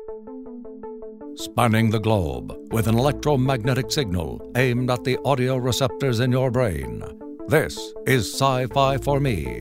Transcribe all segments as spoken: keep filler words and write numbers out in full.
Spanning the globe with an electromagnetic signal aimed at the audio receptors in your brain. This is Sci-Fi for Me.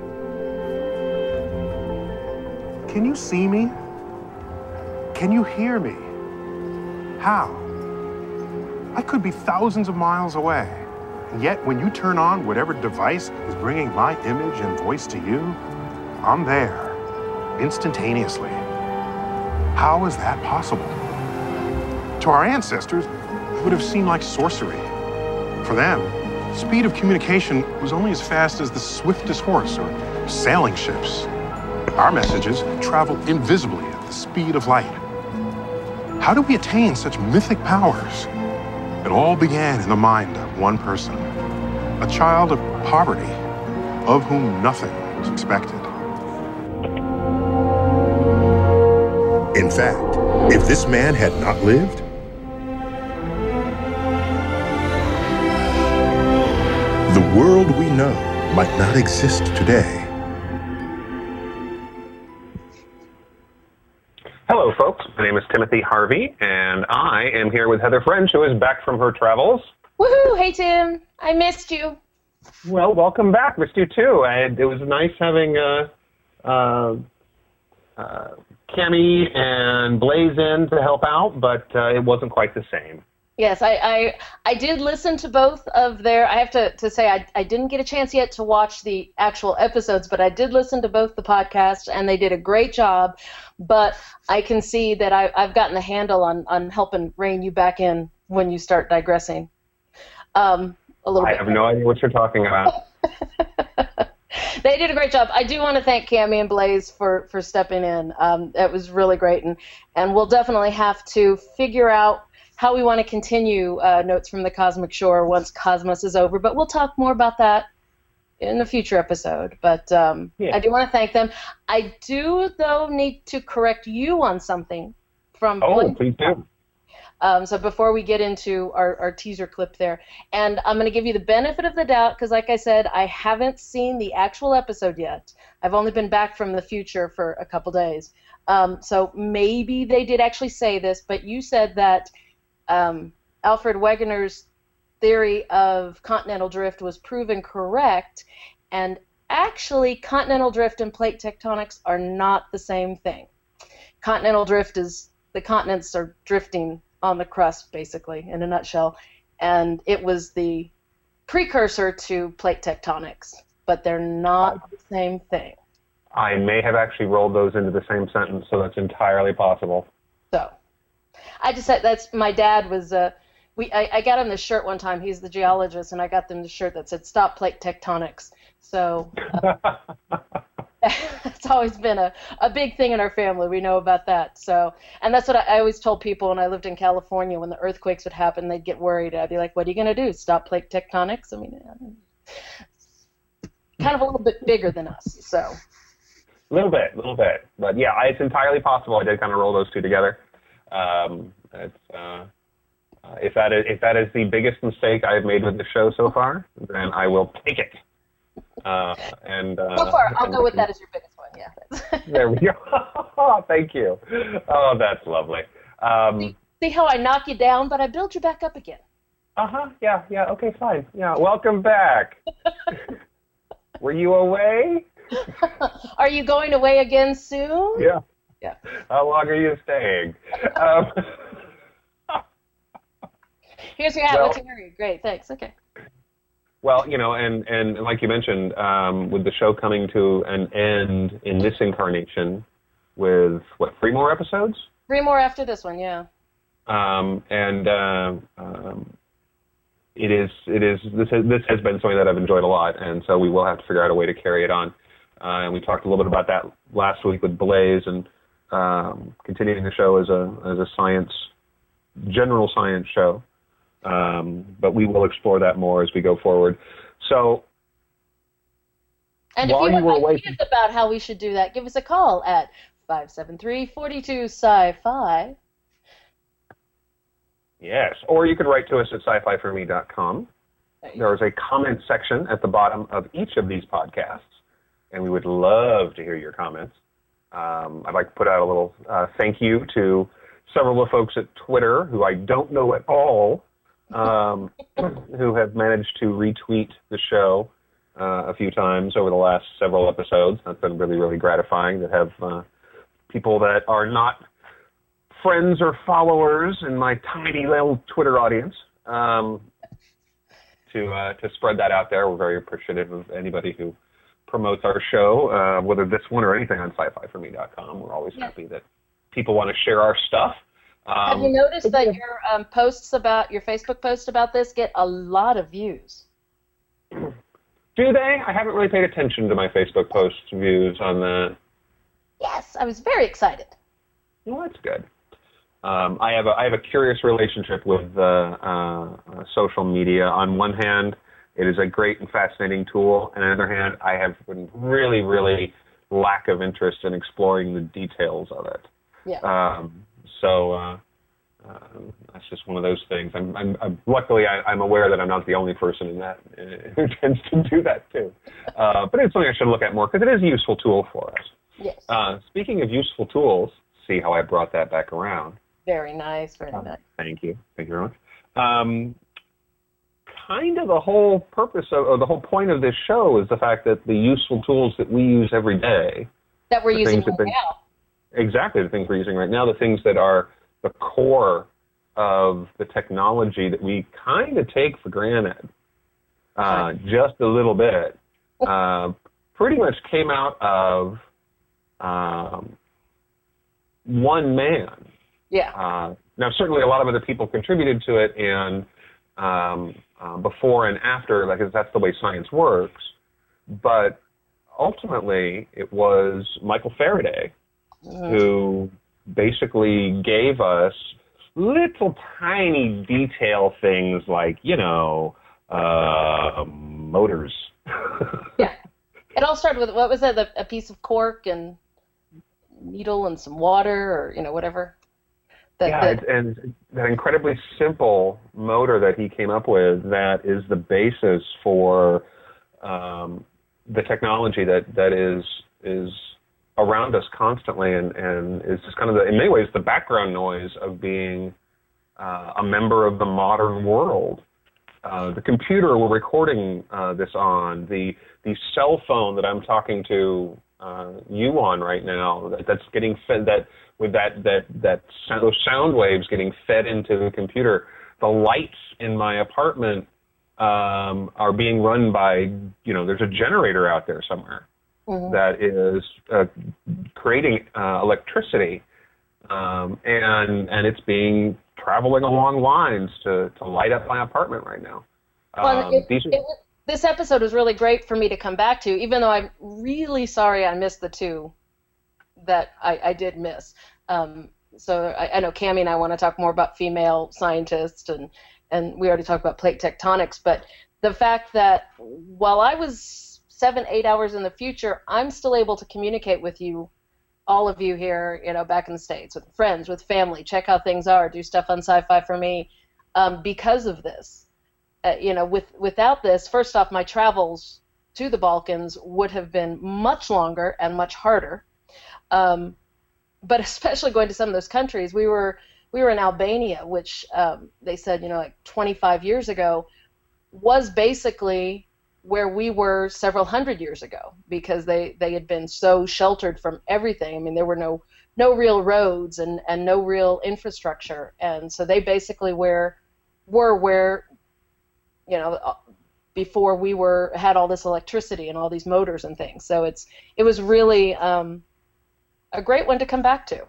Can you see me? Can you hear me? How? I could be thousands of miles away, and yet when you turn on whatever device is bringing my image and voice to you, I'm there, instantaneously. How is that possible? To our ancestors, it would have seemed like sorcery. For them, the speed of communication was only as fast as the swiftest horse or sailing ships. Our messages travel invisibly at the speed of light. How do we attain such mythic powers? It all began in the mind of one person, a child of poverty, of whom nothing was expected. In fact, if this man had not lived, the world we know might not exist today. Hello, folks. My name is Timothy Harvey, and I am here with Heather French, who is back from her travels. Woohoo! Hey, Tim. I missed you. Well, welcome back. Missed you, too. I, it was nice having uh, uh, uh, Cami and Blaze in to help out, but uh, it wasn't quite the same. Yes, I, I I did listen to both of their, I have to, to say, I, I didn't get a chance yet to watch the actual episodes, but I did listen to both the podcasts, and they did a great job. But I can see that I, I've gotten the handle on, on helping rein you back in when you start digressing um, a little I bit. have no idea what you're talking about. They did a great job. I do want to thank Cami and Blaze for, for stepping in. Um, it was really great, and, and we'll definitely have to figure out how we want to continue uh, Notes from the Cosmic Shore once Cosmos is over, but we'll talk more about that in a future episode. But um, yeah. I do want to thank them. I do, though, need to correct you on something from Oh, Blake. please do. Um, so before we get into our, our teaser clip there, and I'm going to give you the benefit of the doubt because, like I said, I haven't seen the actual episode yet. I've only been back from the future for a couple days. Um, so maybe they did actually say this, but you said that Um, Alfred Wegener's theory of continental drift was proven correct, and actually continental drift and plate tectonics are not the same thing. Continental drift is the continents are drifting on the crust, basically, in a nutshell, and it was the precursor to plate tectonics, but they're not the same thing. I may have actually rolled those into the same sentence, so that's entirely possible. So I just said that's my dad was uh we I, I got him this shirt one time. He's the geologist, and I got them the shirt that said "Stop Plate Tectonics." So uh, it's always been a, a big thing in our family. We know about that. So and that's what I, I always told people when I lived in California. When the earthquakes would happen, they'd get worried. I'd be like, "What are you going to do? Stop plate tectonics?" I mean, kind of a little bit bigger than us. So a little bit, a little bit, but yeah, it's entirely possible. I did kind of roll those two together. Um, it's, uh, uh, if that is if that is the biggest mistake I've made with the show so far, then I will take it. Uh, and uh, so far, I'll go with that as your biggest one. Yeah. There we go. Thank you. Oh, that's lovely. Um, see, see how I knock you down, but I build you back up again. Uh huh. Yeah. Yeah. Okay. Fine. Yeah. Welcome back. Were you away? Are you going away again soon? Yeah. Yeah. How long are you staying? um, Here's your hat. well, What's your hurry? Great, thanks. Okay. Well, you know, and, and like you mentioned, um, with the show coming to an end in this incarnation with, what, three more episodes? Three more after this one, yeah. Um, and uh, um, it is, it is, this has, this has been something that I've enjoyed a lot, and so we will have to figure out a way to carry it on. Uh, and we talked a little bit about that last week with Blaze, and um, continuing the show as a as a science, general science show. Um, but we will explore that more as we go forward. So, and if you have ideas about how we should do that, give us a call at five seven three, four two sci-fi. Yes, or you could write to us at sci fi for me dot com. There is a comment section at the bottom of each of these podcasts, and we would love to hear your comments. Um, I'd like to put out a little uh, thank you to several of the folks at Twitter who I don't know at all, um, who have managed to retweet the show uh, a few times over the last several episodes. That's been really, really gratifying to have uh, people that are not friends or followers in my tiny little Twitter audience um, to uh, to spread that out there. We're very appreciative of anybody who promotes our show, uh, whether this one or anything on sci fi for me dot com. We're always yeah. happy that people want to share our stuff. Um, Have you noticed that your um, posts about, your Facebook posts about this get a lot of views? Do they? I haven't really paid attention to my Facebook post views on that. Yes, I was very excited. Well, that's good. Um, I have a I have a curious relationship with uh, uh, uh, social media. On one hand, it is a great and fascinating tool, and on the other hand, I have been really, really lack of interest in exploring the details of it. Yeah. Um, so uh, uh, that's just one of those things. I'm, I'm, I'm luckily I, I'm aware that I'm not the only person in that uh, who tends to do that too. Uh, but it's something I should look at more because it is a useful tool for us. Yes. Uh, speaking of useful tools, see how I brought that back around. Very nice, very Uh, nice. Thank you. Thank you very much. Um, kind of the whole purpose of, or the whole point of this show is the fact that the useful tools that we use every day, That we're the using things that right they- now. exactly the things we're using right now, the things that are the core of the technology that we kind of take for granted, uh, just a little bit, uh, pretty much came out of um, one man. Yeah. Uh, now, certainly a lot of other people contributed to it, and um, uh, before and after, because that's the way science works. But ultimately, it was Michael Faraday Mhm. who basically gave us little tiny detail things like, you know, uh, motors. Yeah. It all started with, what was that, a, a piece of cork and needle and some water, or, you know, whatever. That, yeah, that, it's, and that incredibly simple motor that he came up with, that is the basis for um, the technology that, that is is around us constantly, and, and is just kind of, the, in many ways, the background noise of being uh, a member of the modern world. Uh, the computer we're recording uh, this on, the the cell phone that I'm talking to uh, you on right now, that, that's getting fed, that with that that that sound, those sound waves getting fed into the computer. The lights in my apartment um, are being run by, you know, there's a generator out there somewhere mm-hmm. that is uh, creating uh, electricity, um, and and it's being traveling along lines to, to light up my apartment right now. Well, Um, it, these are, it, this episode was really great for me to come back to, even though I'm really sorry I missed the two that I, I did miss. Um, so I, I know Cammie and I want to talk more about female scientists, and, and we already talked about plate tectonics, but the fact that while I was seven, eight hours in the future, I'm still able to communicate with you, all of you here, you know, back in the States, with friends, with family, check how things are, do stuff on Sci-Fi for Me, um, because of this. Uh, you know, with without this, first off, my travels to the Balkans would have been much longer and much harder. Um, but especially going to some of those countries, we were we were in Albania, which um, they said, you know, like twenty-five years ago, was basically where we were several hundred years ago, because they, they had been so sheltered from everything. I mean, there were no no real roads and, and no real infrastructure, and so they basically were were where, you know, before we were had all this electricity and all these motors and things. So it's it was really um, a great one to come back to.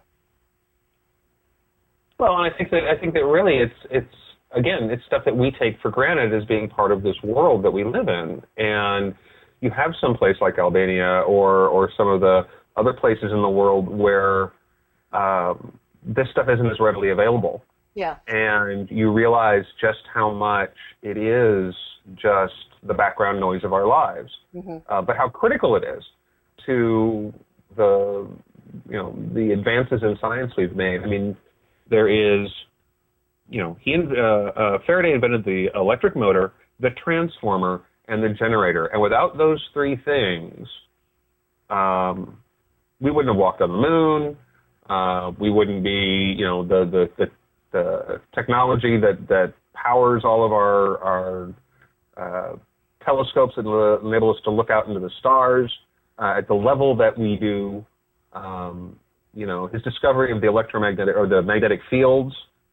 well, I think that I think that really it's it's again it's stuff that we take for granted as being part of this world that we live in, and you have some place like Albania or or some of the other places in the world where um, this stuff isn't as readily available. Yeah. And you realize just how much it is just the background noise of our lives, mm-hmm. uh, but how critical it is to the, you know, the advances in science we've made. I mean, there is, you know, he uh, uh, Faraday invented the electric motor, the transformer, and the generator. And without those three things, um, we wouldn't have walked on the moon. Uh, we wouldn't be, you know, the the, the, the technology that, that powers all of our our uh, telescopes that enable us to look out into the stars uh, at the level that we do. Um, you know, his discovery of the electromagnetic or the magnetic fields.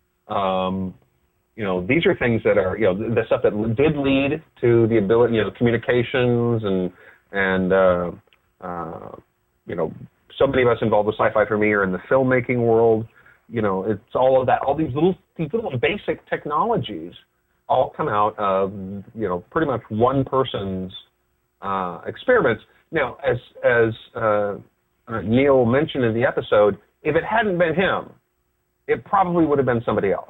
Um, you know, these are things that are, you know, the stuff that did lead to the ability, you know, communications and and uh, uh, you know, so many of us involved with sci-fi for me are in the filmmaking world. You know, it's all of that, all these little, these little basic technologies all come out of, you know, pretty much one person's uh, experiments. Now, as as uh, uh, Neil mentioned in the episode, if it hadn't been him, it probably would have been somebody else.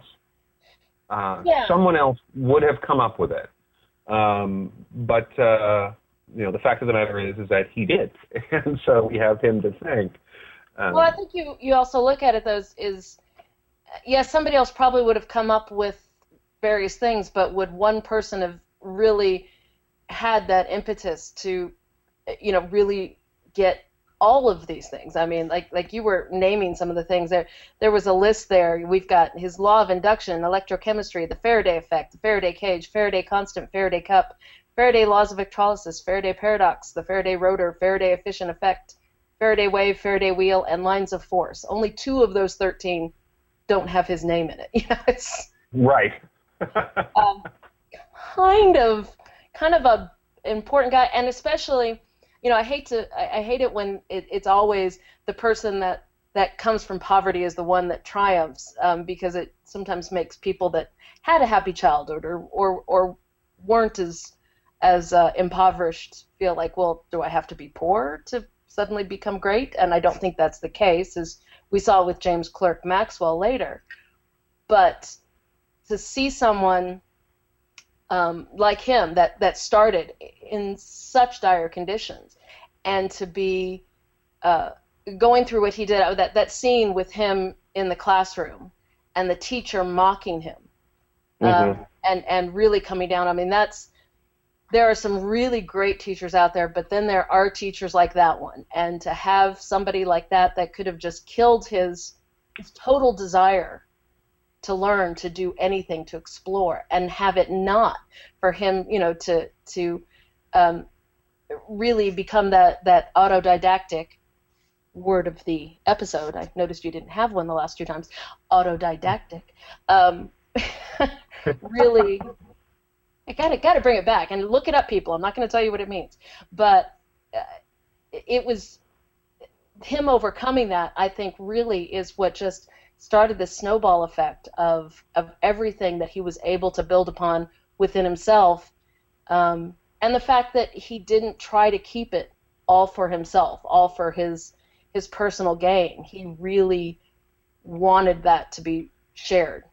Uh, yeah. Someone else would have come up with it. Um, but, uh, you know, the fact of the matter is, is that he did. And so we have him to thank. Um, well, I think you, you also look at it as, is, yes, somebody else probably would have come up with various things, but would one person have really had that impetus to, you know, really get all of these things? I mean, like like you were naming some of the things there. There was a list there. We've got his law of induction, electrochemistry, the Faraday effect, the Faraday cage, Faraday constant, Faraday cup, Faraday laws of electrolysis, Faraday paradox, the Faraday rotor, Faraday efficient effect, Faraday wave, Faraday wheel, and lines of force. Only two of those thirteen don't have his name in it. You know, it's right. um, kind of kind of a important guy, and especially, you know, I hate to, I, I hate it when it, it's always the person that, that comes from poverty is the one that triumphs, um, because it sometimes makes people that had a happy childhood or or, or weren't as as uh, impoverished feel like, well, do I have to be poor to suddenly become great? And I don't think that's the case, as we saw with James Clerk Maxwell later. But to see someone um, like him that, that started in such dire conditions, and to be uh, going through what he did, that, that scene with him in the classroom and the teacher mocking him, mm-hmm. um, and, and really coming down. I mean, that's, there are some really great teachers out there, but then there are teachers like that one. And to have somebody like that that could have just killed his, his total desire to learn, to do anything, to explore, and have it not for him, you know, to to um, really become that, that autodidactic word of the episode. I noticed you didn't have one the last two times. Autodidactic. Um, really, I gotta gotta bring it back and look it up, people. I'm not going to tell you what it means, but uh, it was him overcoming that. I think really is what just started the snowball effect of of everything that he was able to build upon within himself, um, and the fact that he didn't try to keep it all for himself, all for his his personal gain. He really wanted that to be shared.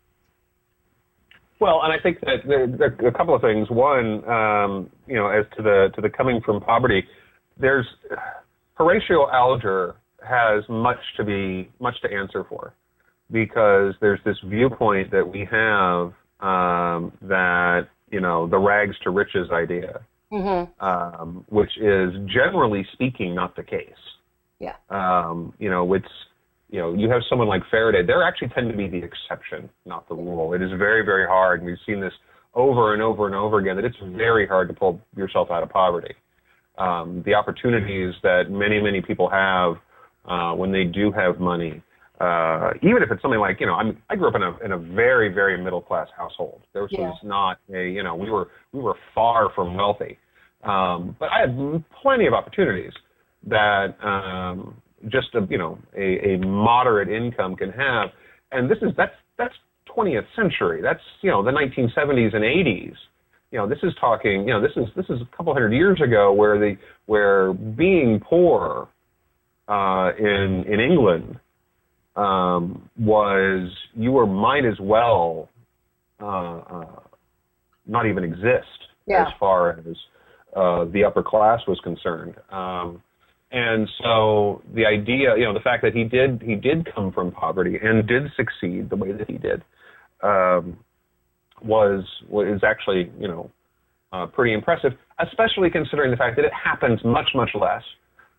Well, and I think that there, there are a couple of things. One, um, you know, as to the to the coming from poverty, there's Horatio Alger has much to be much to answer for, because there's this viewpoint that we have um, that, you know, the rags to riches idea, mm-hmm. um, which is generally speaking not the case. Yeah. Um, you know, it's, you know, you have someone like Faraday, they actually tend to be the exception, not the rule. It is very, very hard, and we've seen this over and over and over again, that it's very hard to pull yourself out of poverty. Um, the opportunities that many, many people have uh, when they do have money, uh, even if it's something like, you know, I'm, I grew up in a in a very, very middle-class household. There was yeah. not a, you know, we were we were far from wealthy, um, but I had plenty of opportunities that um, just a, you know, a, a moderate income can have. And this is, that's, that's twentieth century. That's, you know, the nineteen seventies and eighties. You know, this is talking, you know, this is, this is a couple hundred years ago, where the, where being poor, uh, in, in England, um, was, you were, might as well, uh, uh, not even exist yeah. as far as, uh, the upper class was concerned. Um, And so the idea, you know, the fact that he did he did come from poverty and did succeed the way that he did, um, was was actually, you know, uh, pretty impressive, especially considering the fact that it happens much, much less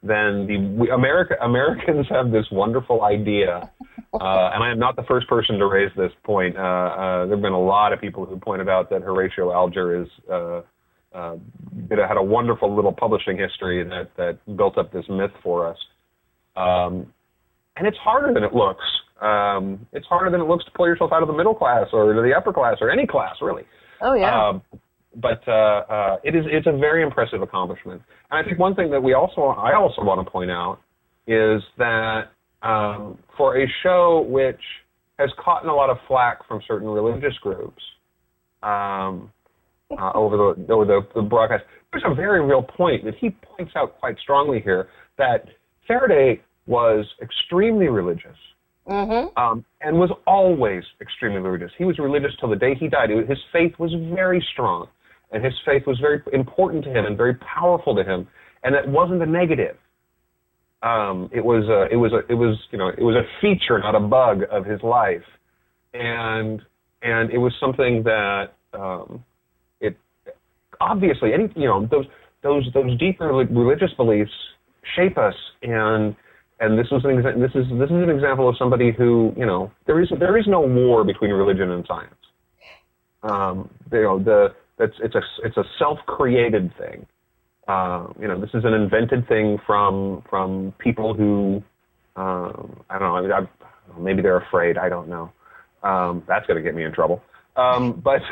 then the we, America Americans have this wonderful idea, uh, and I am not the first person to raise this point. Uh, uh, there have been a lot of people who pointed out that Horatio Alger is uh, uh, had a wonderful little publishing history that that built up this myth for us, um, and it's harder than it looks. Um, it's harder than it looks to pull yourself out of the middle class or to the upper class or any class, really. Oh yeah. Um, but uh, uh, it is it's a very impressive accomplishment. And I think one thing that we also I also want to point out is that um, for a show which has caught a lot of flack from certain religious groups um, uh, over the over the, the broadcast, there's a very real point that he points out quite strongly here that Faraday was extremely religious. Mm-hmm. Um, and was always extremely religious. He was religious till the day he died. His faith was very strong, and his faith was very important to him and very powerful to him. And it wasn't a negative. Um, it was a, it was a, it was you know it was a feature, not a bug of his life, and and it was something that um, it obviously any you know those those those deeper religious beliefs shape us and. And this was an exa- this is this is an example of somebody who you know there is there is no war between religion and science. Um, you know the that's it's a it's a self-created thing. Uh, you know this is an invented thing from from people who um, I don't know. I mean, I've, maybe they're afraid. I don't know. Um, that's going to get me in trouble. Um, but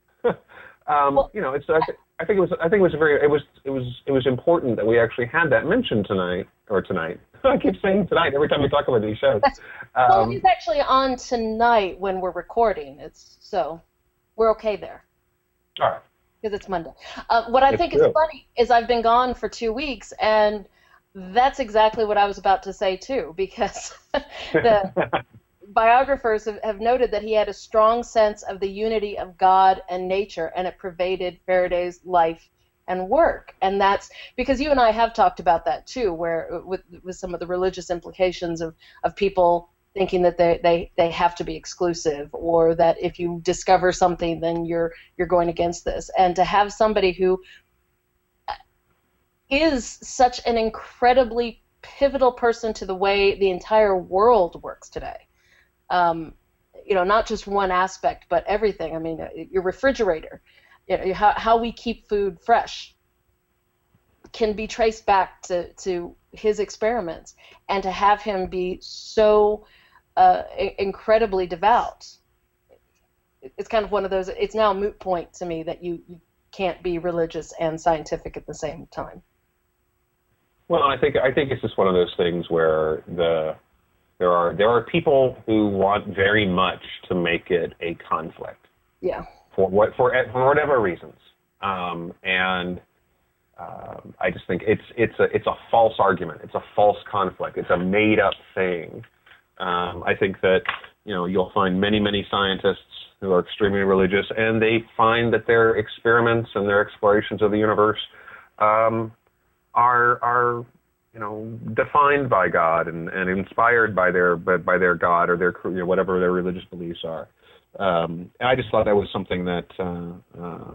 um, well, you know it's. I, th- I think it was. I think it was very. It was. It was. It was important that we actually had that mentioned tonight or tonight. I keep saying tonight every time we talk about these shows. Um, well, it's actually on tonight when we're recording. It's so we're okay there. All right. Because it's Monday. Uh, what I It's think true. is funny is I've been gone for two weeks, and that's exactly what I was about to say too. Because the biographers have, have noted that he had a strong sense of the unity of God and nature, and it pervaded Faraday's life and work. And that's because you and I have talked about that too, where with with some of the religious implications of, of people thinking that they, they, they have to be exclusive, or that if you discover something then you're you're going against this. And to have somebody who is such an incredibly pivotal person to the way the entire world works today. Um, you know, not just one aspect, but everything. I mean, your refrigerator, you know, how, how we keep food fresh can be traced back to, to his experiments, and to have him be so uh, incredibly devout. It's kind of one of those, it's now a moot point to me that you, you can't be religious and scientific at the same time. Well, I think I think it's just one of those things where the there are there are people who want very much to make it a conflict. Yeah. For what for for whatever reasons, um, and um, I just think it's it's a it's a false argument. It's a false conflict. It's a made up thing. Um, I think that you know you'll find many many scientists who are extremely religious, and they find that their experiments and their explorations of the universe um, are are you know defined by God and, and inspired by their by their God or their you know, whatever their religious beliefs are. Um, and I just thought that was something that uh, uh,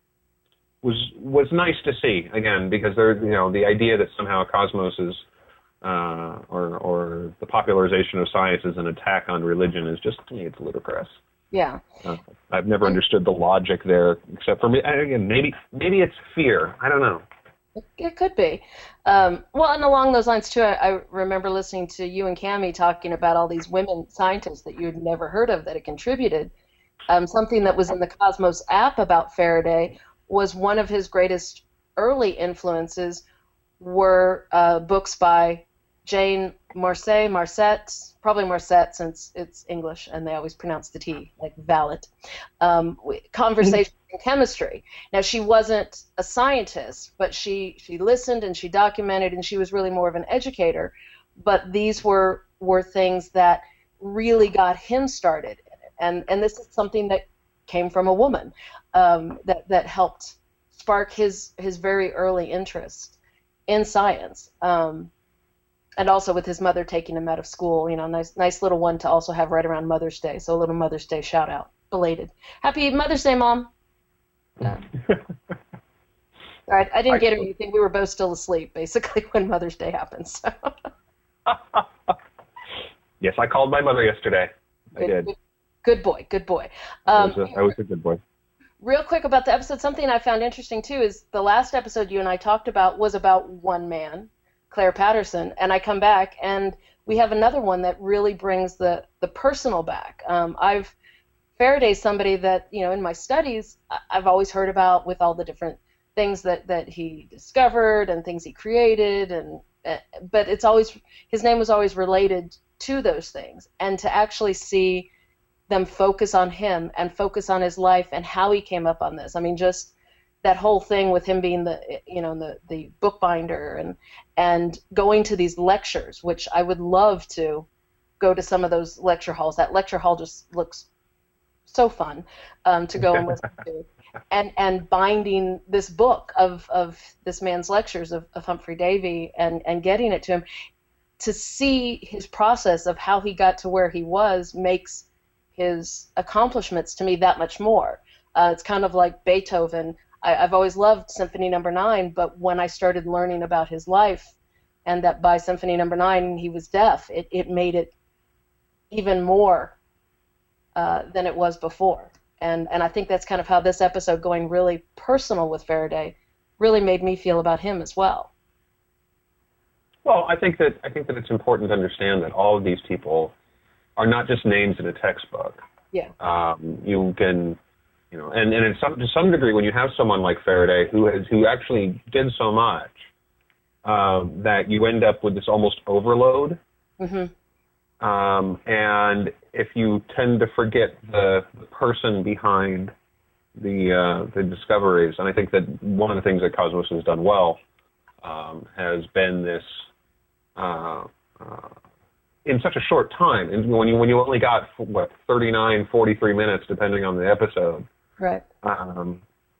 was was nice to see again, because there you know the idea that somehow cosmos is uh, or or the popularization of science is an attack on religion is just to me it's ludicrous. Yeah. Uh, I've never understood the logic there, except for me. Again, maybe maybe it's fear. I don't know. It could be. Um, well, and along those lines, too, I, I remember listening to you and Cammie talking about all these women scientists that you had never heard of that had contributed. Um, something that was in the Cosmos app about Faraday was one of his greatest early influences were uh, books by Jane Marcet, Marcet, probably Marcet since it's English and they always pronounce the T, like valet. Um, Conversation in Chemistry. Now, she wasn't a scientist, but she, she listened and she documented, and she was really more of an educator. But these were were things that really got him started. And, and this is something that came from a woman um, that, that helped spark his, his very early interest in science. Um, And also with his mother taking him out of school, you know, nice nice little one to also have right around Mother's Day. So a little Mother's Day shout out, belated. Happy Mother's Day, Mom. Yeah. Right. I didn't I get suppose. anything. We were both still asleep, basically, when Mother's Day happened. So. Yes, I called my mother yesterday. I Good, did. good, good boy. Good boy. I, Um, was a, I was a good boy. real quick about the episode, something I found interesting, too, is the last episode you and I talked about was about one man, Claire Patterson, and I come back, and we have another one that really brings the, the personal back. Um, I've Faraday's somebody that, you know, in my studies, I've always heard about with all the different things that, that he discovered and things he created, and uh, but it's always, his name was always related to those things, and to actually see them focus on him and focus on his life and how he came up on this. I mean, just that whole thing with him being the, you know, the, the bookbinder and and going to these lectures, which I would love to go to some of those lecture halls. That lecture hall just looks so fun um, to go and listen to. And and binding this book of, of this man's lectures of, of Humphrey Davy and, and getting it to him. To see his process of how he got to where he was makes his accomplishments to me that much more. Uh, it's kind of like Beethoven. I, I've always loved Symphony Number Nine, but when I started learning about his life, and that by Symphony Number Nine he was deaf, it, it made it even more uh, than it was before. And and I think that's kind of how this episode, going really personal with Faraday, really made me feel about him as well. Well, I think that I think that it's important to understand that all of these people are not just names in a textbook. Yeah. Um, you can, you know, and, and in some, to some degree, when you have someone like Faraday who has who actually did so much, um, that you end up with this almost overload. Mm-hmm. Um, and if you tend to forget the, the person behind the uh, the discoveries, and I think that one of the things that Cosmos has done well um, has been this. Uh, uh, in such a short time, and when you when you only got what thirty-nine, forty-three minutes, depending on the episode, right? Um,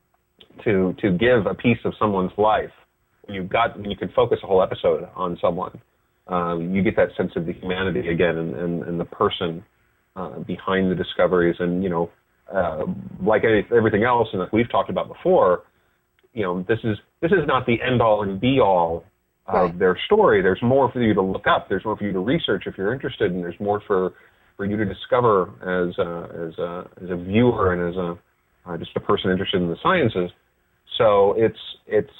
to to give a piece of someone's life, when you got when you could focus a whole episode on someone, um, you get that sense of the humanity again, and, and, and the person uh, behind the discoveries, and you know, uh, like any, everything else, and like we've talked about before, you know, this is this is not the end all and be all of right. their story. There's more for you to look up. There's more for you to research if you're interested, and there's more for, for you to discover as a, as a, as a viewer and as a uh, just a person interested in the sciences. So it's it's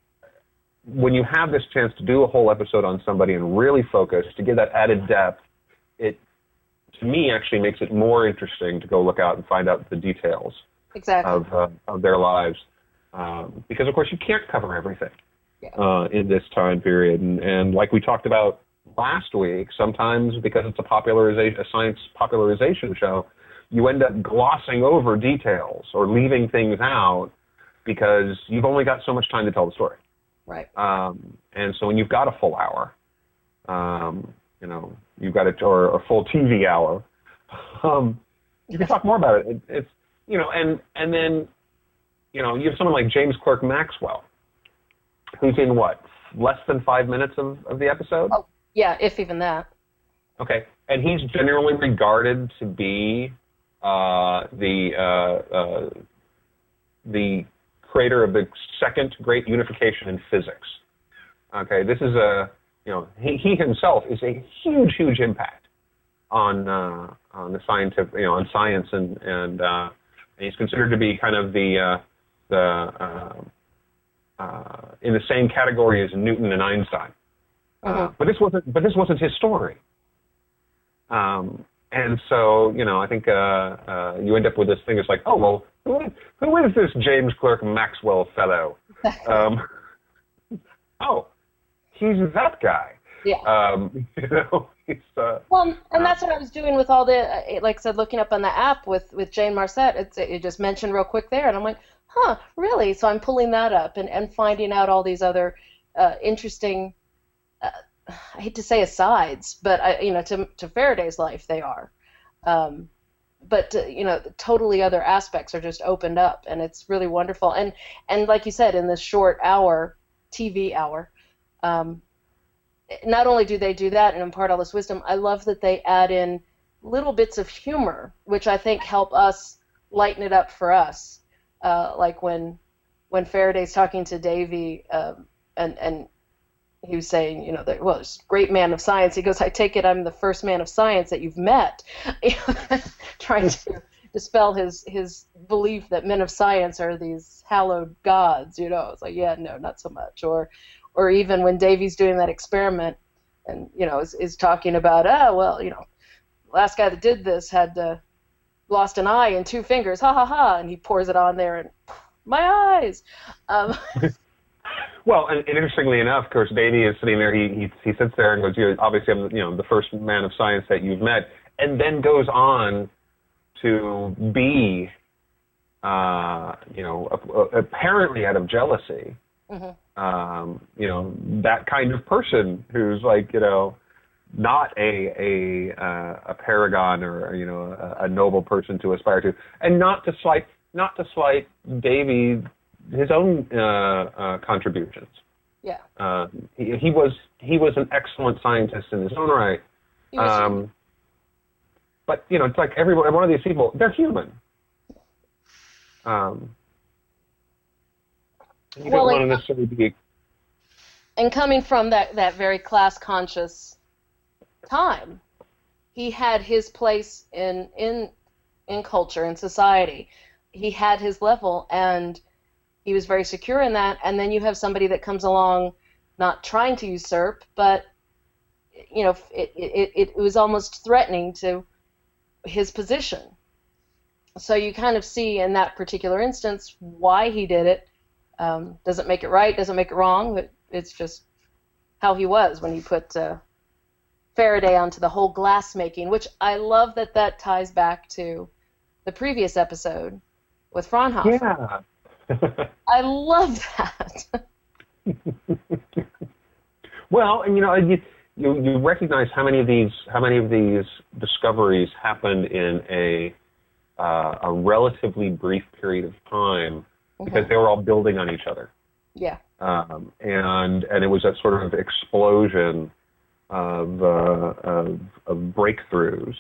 when you have this chance to do a whole episode on somebody and really focus to give that added depth, it to me actually makes it more interesting to go look out and find out the details exactly. of uh, of their lives, um, because of course you can't cover everything. Uh, in this time period, and, and like we talked about last week, sometimes because it's a popularization, a science popularization show, you end up glossing over details or leaving things out because you've only got so much time to tell the story. Right. Um, and so when you've got a full hour, um, you know, you've got a or a full T V hour, um, you can talk more about it. it. It's you know, and and then you know, you have someone like James Clerk Maxwell, who's in what, less than five minutes of, of the episode? Oh, yeah, if even that. Okay, and he's generally regarded to be uh, the uh, uh, the creator of the second great unification in physics. Okay, this is a you know he, he himself is a huge huge impact on uh, on the scientific you know on science and and, uh, and he's considered to be kind of the uh, the uh, Uh, in the same category as Newton and Einstein, uh-huh. uh, but this wasn't. But this wasn't his story, um, and so you know I think uh, uh, you end up with this thing. It's like, oh well, who, who is this James Clerk Maxwell fellow? Um, oh, he's that guy. Yeah. Um, you know, he's, uh, well, and that's what I was doing with all the, like I said, looking up on the app with with Jane Marcette. It's, it just mentioned real quick there, and I'm like, huh, really? So I'm pulling that up and, and finding out all these other uh, interesting, uh, I hate to say asides, but, I, you know, to, to Faraday's life they are. Um, but, uh, you know, totally other aspects are just opened up, and it's really wonderful. And, and like you said, in this short hour, T V hour, um, not only do they do that and impart all this wisdom, I love that they add in little bits of humor, which I think help us lighten it up for us. Uh, like when when Faraday's talking to Davy, um, and and he was saying, you know, that, well, this great man of science. He goes, I take it I'm the first man of science that you've met, trying to dispel his his belief that men of science are these hallowed gods. You know, it's like, yeah, no, not so much. Or, or even when Davy's doing that experiment, and you know, is is talking about, ah, well, you know, the last guy that did this had uh, lost an eye and two fingers, ha ha ha, and he pours it on there and my eyes. Um, well, and, and interestingly enough, of course, Davy is sitting there. He he, he sits there and goes, you know, obviously, I'm you know the first man of science that you've met, and then goes on to be, uh, you know, apparently out of jealousy, mm-hmm. um, you know, that kind of person who's like, you know, not a a uh, a paragon or you know a, a noble person to aspire to, and not to slight not to slight Davy his own uh, uh, contributions. Yeah. Uh, he, he was he was an excellent scientist in his own right. Um, but you know, it's like every every one of these people, they're human. Um, you well, don't want to necessarily be. And coming from that that very class conscious time, he had his place in in in culture and society. He had his level, and he was very secure in that. And then you have somebody that comes along, not trying to usurp, but you know, it it it was almost threatening to his position. So you kind of see in that particular instance why he did it. Um, doesn't make it right, doesn't make it wrong, but it's just how he was when he put uh, Faraday onto the whole glass making, which I love that that ties back to the previous episode with Fraunhofer. Yeah. I love that. Well, and you know, you, you you recognize how many of these how many of these discoveries happened in a uh, a relatively brief period of time because mm-hmm. they were all building on each other. Yeah. Um, and and it was that sort of explosion of uh, of, of breakthroughs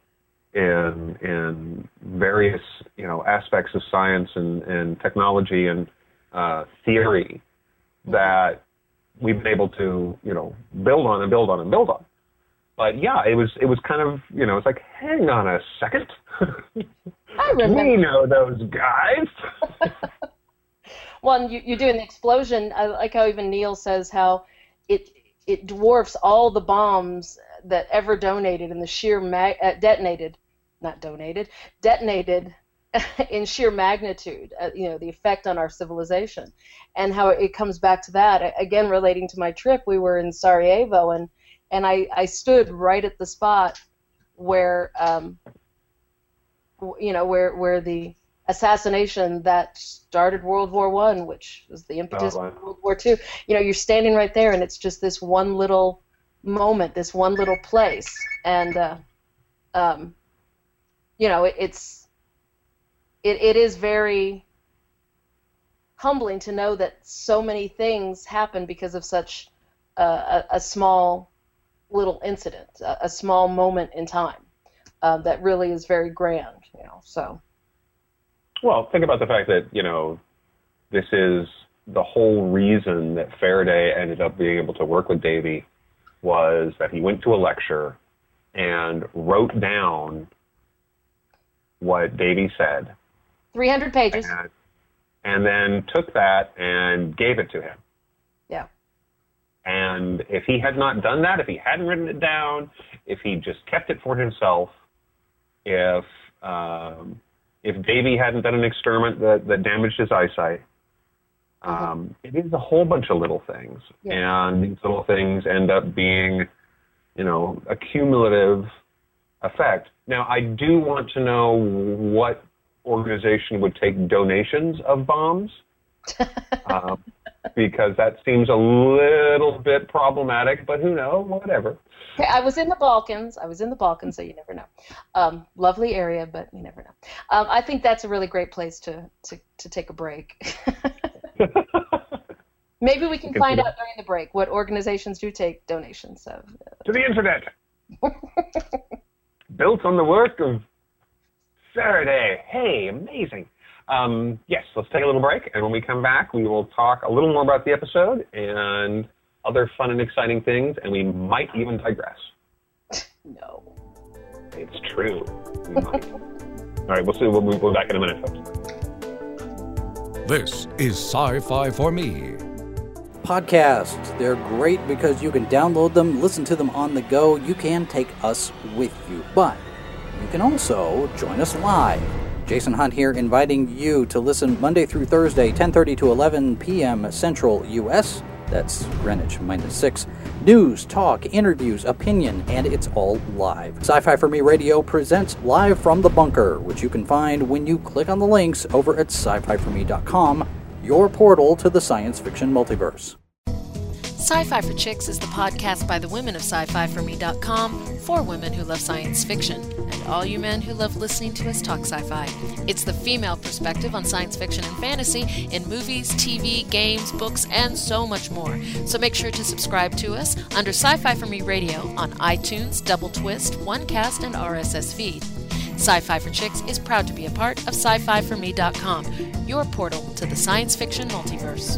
in in various you know aspects of science and, and technology and uh, theory that we've been able to you know build on and build on and build on. But yeah, it was it was kind of you know it's like, hang on a second, I remember. We know those guys. Well, and you, you're doing the explosion. I like how even Neil says how it it dwarfs all the bombs that ever donated in the sheer mag uh, detonated, not donated, detonated in sheer magnitude. Uh, you know, the effect on our civilization, and how it comes back to that again, relating to my trip. We were in Sarajevo, and and I I stood right at the spot where um you know where where the assassination that started World War One, which was the impetus oh, wow. for World War Two. You know, you're standing right there, and it's just this one little moment, this one little place, and uh, um, you know, it, it's it it is very humbling to know that so many things happen because of such uh, a, a small little incident, a, a small moment in time uh, that really is very grand. You know, so. Well, think about the fact that, you know, this is the whole reason that Faraday ended up being able to work with Davy was that he went to a lecture and wrote down what Davy said. three hundred pages. And, and then took that and gave it to him. Yeah. And if he had not done that, if he hadn't written it down, if he just kept it for himself, if... Um, If Davy hadn't done an experiment that, that damaged his eyesight, um, mm-hmm. it is a whole bunch of little things. Yeah. And these little things end up being, you know, a cumulative effect. Now, I do want to know what organization would take donations of bombs, um, because that seems a little bit problematic, but who knows, whatever. I was in the Balkans. I was in the Balkans, so you never know. Um, lovely area, but you never know. Um, I think that's a really great place to, to, to take a break. Maybe we can find out during the break what organizations do take donations of. Uh, to the internet. Built on the work of Faraday. Hey, amazing. Um, yes, let's take a little break, and when we come back, we will talk a little more about the episode and other fun and exciting things, and we might even digress. No. It's true. We might. All right, we'll see. We'll, we'll be back in a minute, folks. This is Sci-Fi for Me. Podcasts. They're great because you can download them, listen to them on the go. You can take us with you. But you can also join us live. Jason Hunt here, inviting you to listen Monday through Thursday, ten thirty to eleven p.m. Central U S That's Greenwich minus six. News, talk, interviews, opinion, and it's all live. Sci-Fi for Me Radio presents Live from the Bunker, which you can find when you click on the links over at sci fi for me dot com, your portal to the science fiction multiverse. Sci-Fi for Chicks is the podcast by the women of sci fi for me dot com for women who love science fiction and all you men who love listening to us talk sci-fi. It's the female perspective on science fiction and fantasy in movies, T V, games, books, and so much more. So make sure to subscribe to us under Sci-Fi for Me Radio on iTunes, Double Twist, OneCast, and R S S Feed. Sci-Fi for Chicks is proud to be a part of sci fi for me dot com, your portal to the science fiction multiverse.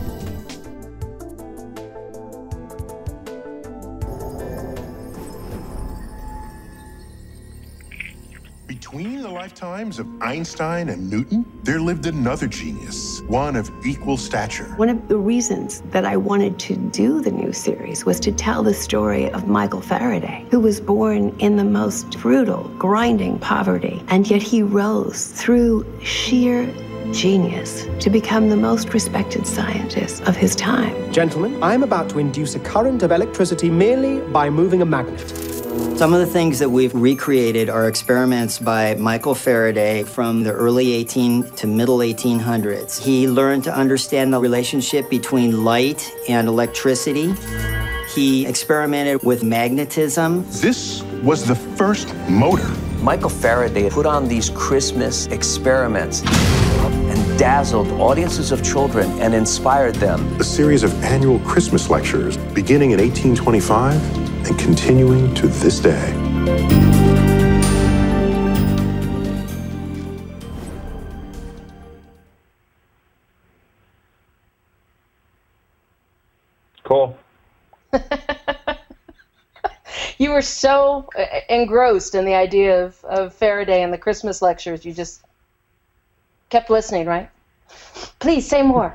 Between the lifetimes of Einstein and Newton, there lived another genius, one of equal stature. One of the reasons that I wanted to do the new series was to tell the story of Michael Faraday, who was born in the most brutal, grinding poverty, and yet he rose through sheer genius to become the most respected scientist of his time. Gentlemen, I'm about to induce a current of electricity merely by moving a magnet. Some of the things that we've recreated are experiments by Michael Faraday from the early eighteen to middle eighteen hundreds. He learned to understand the relationship between light and electricity. He experimented with magnetism. This was the first motor. Michael Faraday put on these Christmas experiments and dazzled audiences of children and inspired them. A series of annual Christmas lectures beginning in eighteen twenty-five and continuing to this day. Cool. You were so engrossed in the idea of, of Faraday and the Christmas lectures, you just kept listening, right? Please, say more.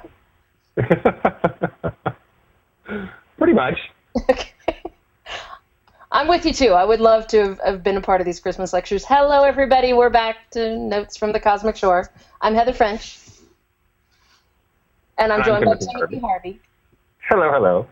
Pretty much. Okay. I'm with you, too. I would love to have, have been a part of these Christmas lectures. Hello, everybody. We're back to Notes from the Cosmic Shore. I'm Heather French. And I'm, I'm joined Timothy by Timothy Harvey. Hello, hello.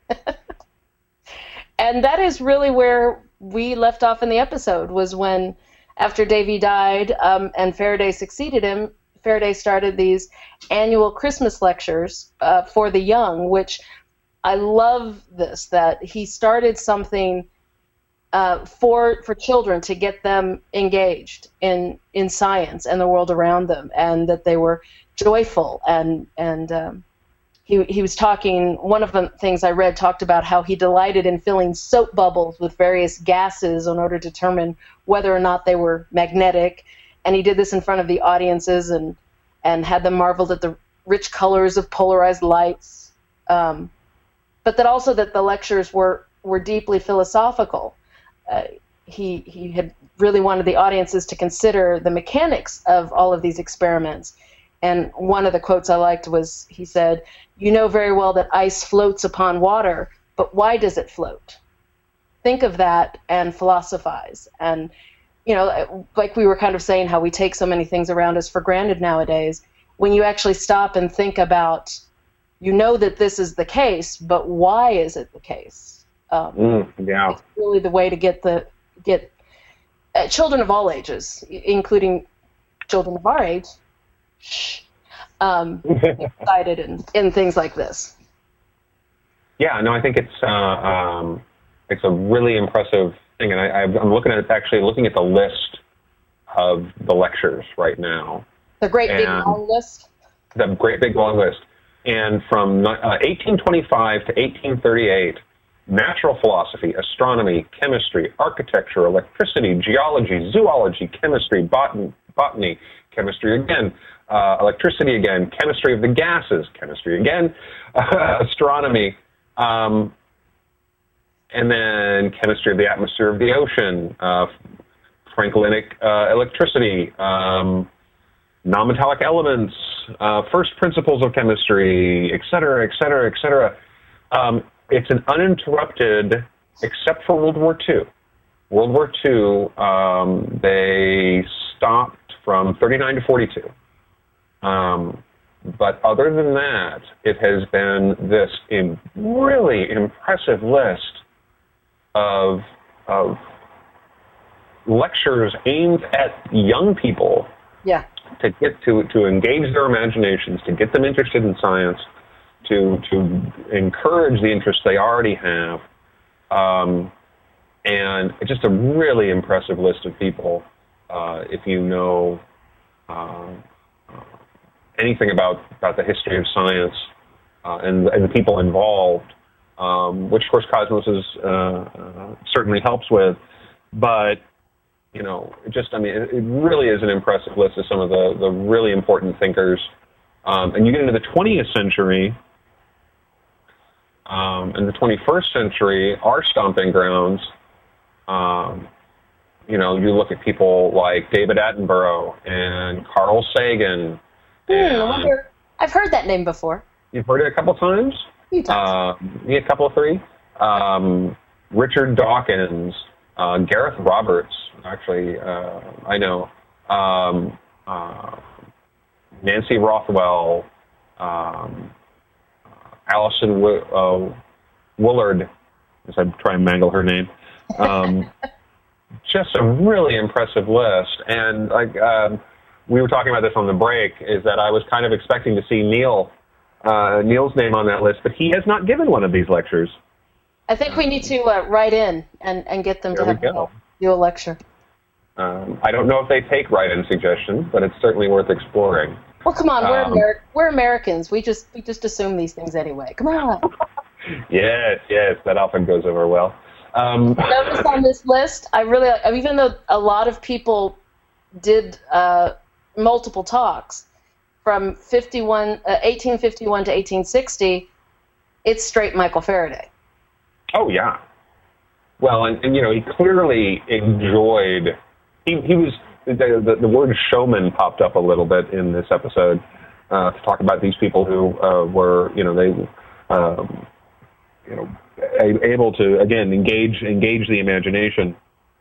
And that is really where we left off in the episode, was when, after Davy died um, and Faraday succeeded him, Faraday started these annual Christmas lectures uh, for the young, which I love this, that he started something Uh, for for children to get them engaged in in science and the world around them, and that they were joyful. And and um, he he was talking. One of the things I read talked about how he delighted in filling soap bubbles with various gases in order to determine whether or not they were magnetic. And he did this in front of the audiences, and and had them marveled at the rich colors of polarized lights. Um, but that also that the lectures were were deeply philosophical. Uh, he he had really wanted the audiences to consider the mechanics of all of these experiments. And one of the quotes I liked was, he said, "You know very well that ice floats upon water, but why does it float? Think of that and philosophize." And, you know, like we were kind of saying, how we take so many things around us for granted nowadays. When you actually stop and think about, you know that this is the case, but why is it the case? Um, mm, yeah. It's really the way to get the get uh, children of all ages, including children of our age, um, excited in, in things like this. Yeah, no, I think it's uh, um, it's a really impressive thing, and I, I'm looking at actually looking at the list of the lectures right now. The great big long list. The great big long list, and from uh, eighteen twenty-five to eighteen thirty-eight. Natural philosophy, astronomy, chemistry, architecture, electricity, geology, zoology, chemistry, botany, botany chemistry again, uh, electricity again, chemistry of the gases, chemistry again, uh, astronomy, um, and then chemistry of the atmosphere of the ocean, uh, Franklinic uh, electricity, um, non-metallic elements, uh, first principles of chemistry, et cetera, et cetera, et cetera. Um, it's an uninterrupted, except for World War Two. World War Two, um, they stopped from thirty-nine to forty-two. Um, but other than that, it has been this in really impressive list of, of lectures aimed at young people. Yeah. To get to, to engage their imaginations, to get them interested in science, to to encourage the interest they already have. Um, and it's just a really impressive list of people. Uh, if you know uh, anything about, about the history of science uh, and, and the people involved, um, which, of course, Cosmos is, uh, uh, certainly helps with. But, you know, it just, I mean, it, it really is an impressive list of some of the, the really important thinkers. Um, and you get into the twentieth century, um, and the twenty-first century, our stomping grounds. Um, you know, you look at people like David Attenborough and Carl Sagan. Hmm, I wonder, I've heard that name before. You've heard it a couple times? A few times. Uh, yeah, a couple of three. Um, Richard Dawkins, uh, Gareth Roberts, actually, uh, I know. Um, uh, Nancy Rothwell, um, Allison w- uh, Woolard, as I try and mangle her name. Um, just a really impressive list. And like um, we were talking about this on the break, is that I was kind of expecting to see Neil, uh, Neil's name on that list, but he has not given one of these lectures. I think we need to uh, write in and, and get them There to we have go. do a lecture. Um, I don't know if they take write-in suggestions, but it's certainly worth exploring. Well, come on, we're Um, Ameri- we're Americans. We just we just assume these things anyway. Come on. Yes, yes, that often goes over well. Um, Notice on this list, I really, even though a lot of people did uh, multiple talks from fifty-one, uh, eighteen fifty-one to eighteen sixty, it's straight Michael Faraday. Oh, yeah. Well, and, and you know, he clearly enjoyed, he, he was, the, the, the word showman popped up a little bit in this episode uh, to talk about these people who uh, were, you know, they, um, you know, a, able to, again, engage engage the imagination.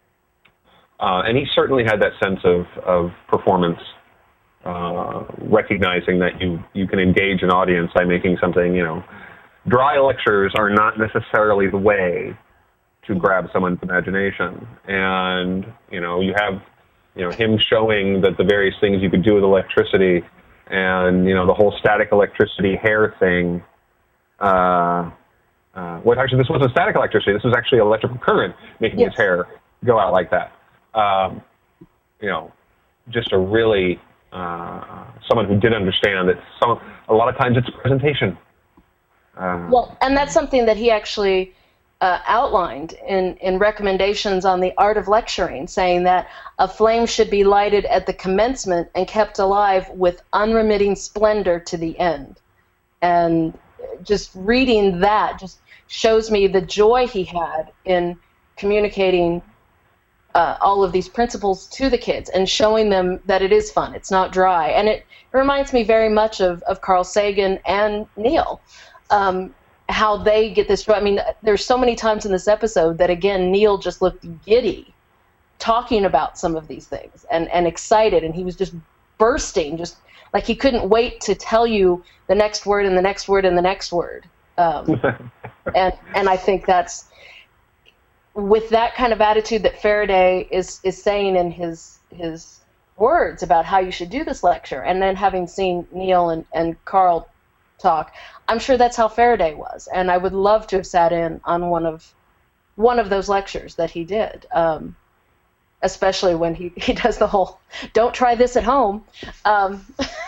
Uh, and he certainly had that sense of, of performance, uh, recognizing that you, you can engage an audience by making something, you know, dry lectures are not necessarily the way to grab someone's imagination. And, you know, you have, you know, him showing that the various things you could do with electricity and, you know, the whole static electricity hair thing. Uh, uh, well, actually, this wasn't static electricity. This was actually electrical current making Yes. his hair go out like that. Um, you know, just a really, uh, someone who did understand that some, a lot of times it's presentation. Uh, Well, and that's something that he actually uh, outlined in, in recommendations on the art of lecturing, saying that a flame should be lighted at the commencement and kept alive with unremitting splendor to the end. And just reading that just shows me the joy he had in communicating uh, all of these principles to the kids and showing them that it is fun, it's not dry. And it reminds me very much of, of Carl Sagan and Neil. Um, how they get this. I mean, there's so many times in this episode that, again, Neil just looked giddy talking about some of these things and, and excited, and he was just bursting, just like he couldn't wait to tell you the next word and the next word and the next word. Um, and and I think that's, with that kind of attitude that Faraday is, is saying in his his words about how you should do this lecture, and then having seen Neil and, and Carl talk, I'm sure that's how Faraday was, and I would love to have sat in on one of one of those lectures that he did, um, especially when he, he does the whole "don't try this at home." Um,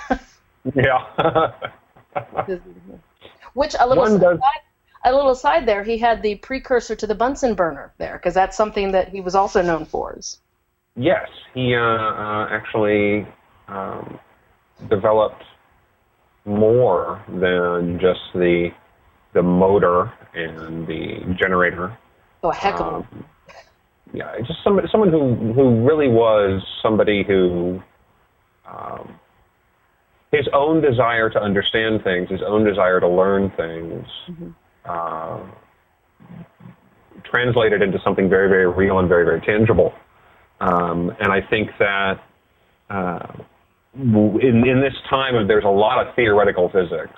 yeah. Which a little One does- aside, a little aside there, he had the precursor to the Bunsen burner there, because that's something that he was also known for. Yes, he uh, uh, actually um, developed more than just the the motor and the generator. Oh, a heck of a um, yeah, just somebody, someone who who really was somebody who um, his own desire to understand things, his own desire to learn things, mm-hmm. uh, translated into something very, very real and very, very tangible. Um, and I think that uh, in in this time, there's a lot of theoretical physics,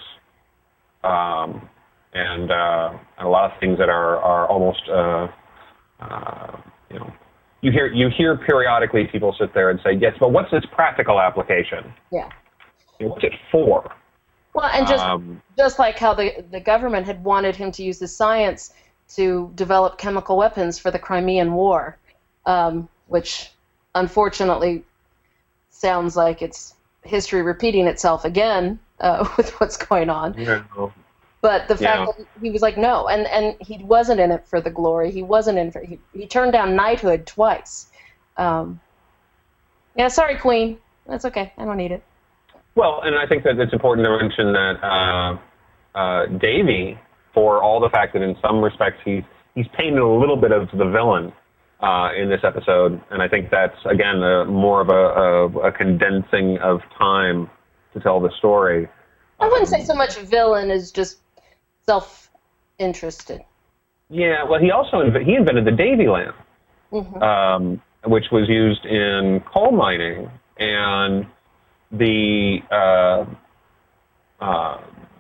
um, and, uh, and a lot of things that are are almost uh, uh, you know. You hear you hear periodically people sit there and say, yes, but what's its practical application? Yeah. You know, what's it for? Well, and just Um, just like how the the government had wanted him to use the science to develop chemical weapons for the Crimean War, um, which unfortunately sounds like it's history repeating itself again uh, with what's going on. Yeah. But the fact Yeah. that he was like, no, and, and he wasn't in it for the glory. He wasn't in it for, he, he turned down knighthood twice. Um, yeah, sorry, Queen. That's okay. I don't need it. Well, and I think that it's important to mention that uh, uh, Davy, for all the fact that in some respects he's, he's painted a little bit of the villain uh, in this episode, and I think that's, again, a, more of a, a, a condensing of time to tell the story. I wouldn't say so much villain as just self-interested. Yeah, well, he also inv- he invented the Davy lamp, Mm-hmm. um, which was used in coal mining, and the uh, uh,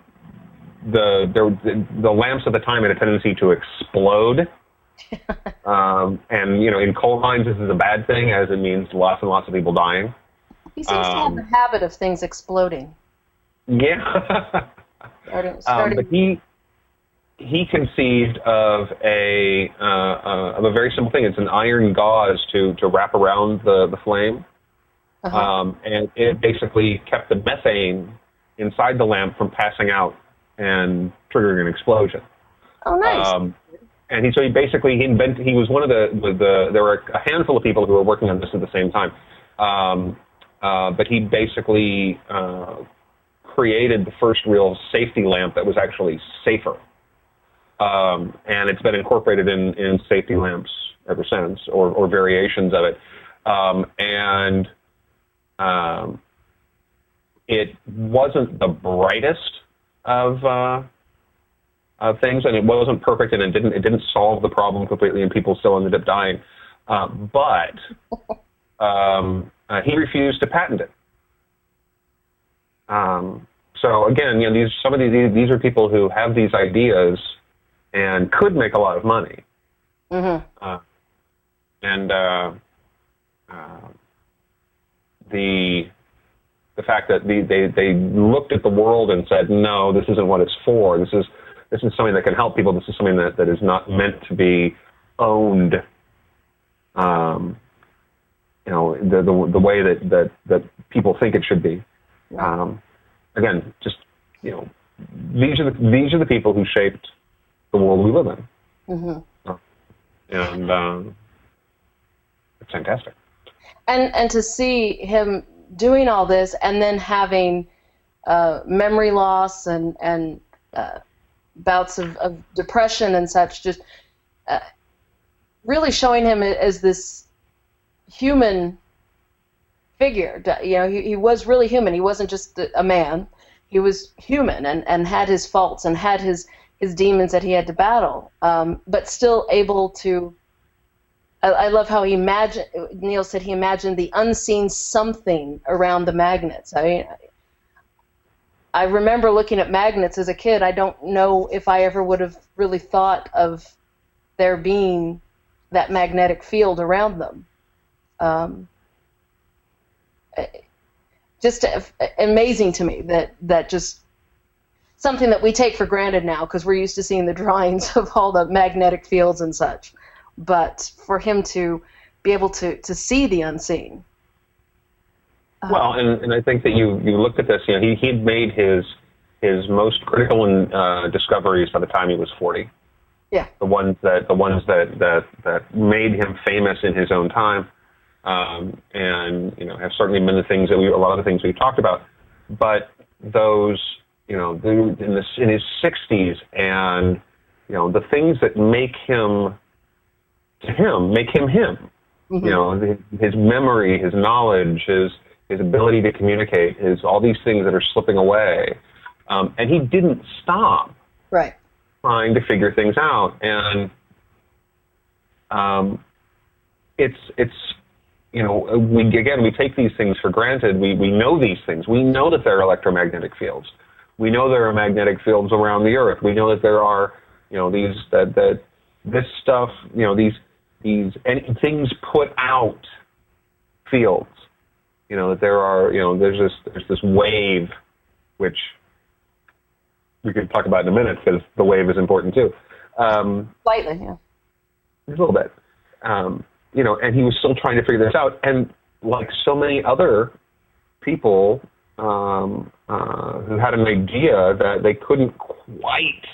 the, the the lamps at the time had a tendency to explode, um, and you know, in coal mines this is a bad thing, as it means lots and lots of people dying. He seems Um, to have the habit of things exploding. Yeah. Starting, Um, starting but he he conceived of a uh, uh, of a very simple thing. It's an iron gauze to, to wrap around the the flame, uh-huh. um, and it basically kept the methane inside the lamp from passing out and triggering an explosion. Oh, nice. Um, and he so he basically he invented. He was one of the, the the there were a handful of people who were working on this at the same time, um, uh, but he basically uh, created the first real safety lamp that was actually safer. Um, and it's been incorporated in, in safety lamps ever since, or, or variations of it. Um, and um, it wasn't the brightest of uh, of things, and it wasn't perfect, and it didn't it didn't solve the problem completely, and people still ended up dying. Uh, but um, uh, he refused to patent it. Um, so again, you know, these some of these these are people who have these ideas and could make a lot of money. Mm-hmm. Uh, and uh, uh, the the fact that the, they they looked at the world and said, no, this isn't what it's for. This is this is something that can help people. This is something that, that is not meant to be owned. Um, you know, the the the way that, that, that people think it should be. Um, again, just you know, these are the these are the people who shaped the world we live in. Mm-hmm. And um, it's fantastic. And and to see him doing all this and then having uh, memory loss and and uh, bouts of, of depression and such, just uh, really showing him as this human figure. You know, he, he was really human. He wasn't just a man. He was human and, and had his faults and had his his demons that he had to battle, um, but still able to. I, I love how he imagined. Neil said he imagined the unseen something around the magnets. I mean, I remember looking at magnets as a kid. I don't know if I ever would have really thought of there being that magnetic field around them. Um, just amazing to me that that just. Something that we take for granted now because we're used to seeing the drawings of all the magnetic fields and such. But for him to be able to, to see the unseen. Uh, well, and, and I think that you, you looked at this, you know, he he had made his his most critical uh, discoveries by the time he was forty. Yeah. The ones that the ones that, that, that made him famous in his own time, um, and you know have certainly been the things that we a lot of the things we've talked about. but those, you know, in this in his sixties, and you know, the things that make him to him make him him. Mm-hmm. You know, the, his memory, his knowledge, his his ability to communicate, his all these things that are slipping away, um, and he didn't stop. Right. Trying to figure things out, and um, it's it's you know, we again we take these things for granted. We we know these things. We know that there are electromagnetic fields. We know there are magnetic fields around the Earth. We know that there are, you know, these that that this stuff, you know, these these and things put out fields. You know, that there are, you know, there's this there's this wave, which we could talk about in a minute because the wave is important too. Um, Slightly, yeah. A little bit. Um, you know, and he was still trying to figure this out. And like so many other people um, uh, who had an idea that they couldn't quite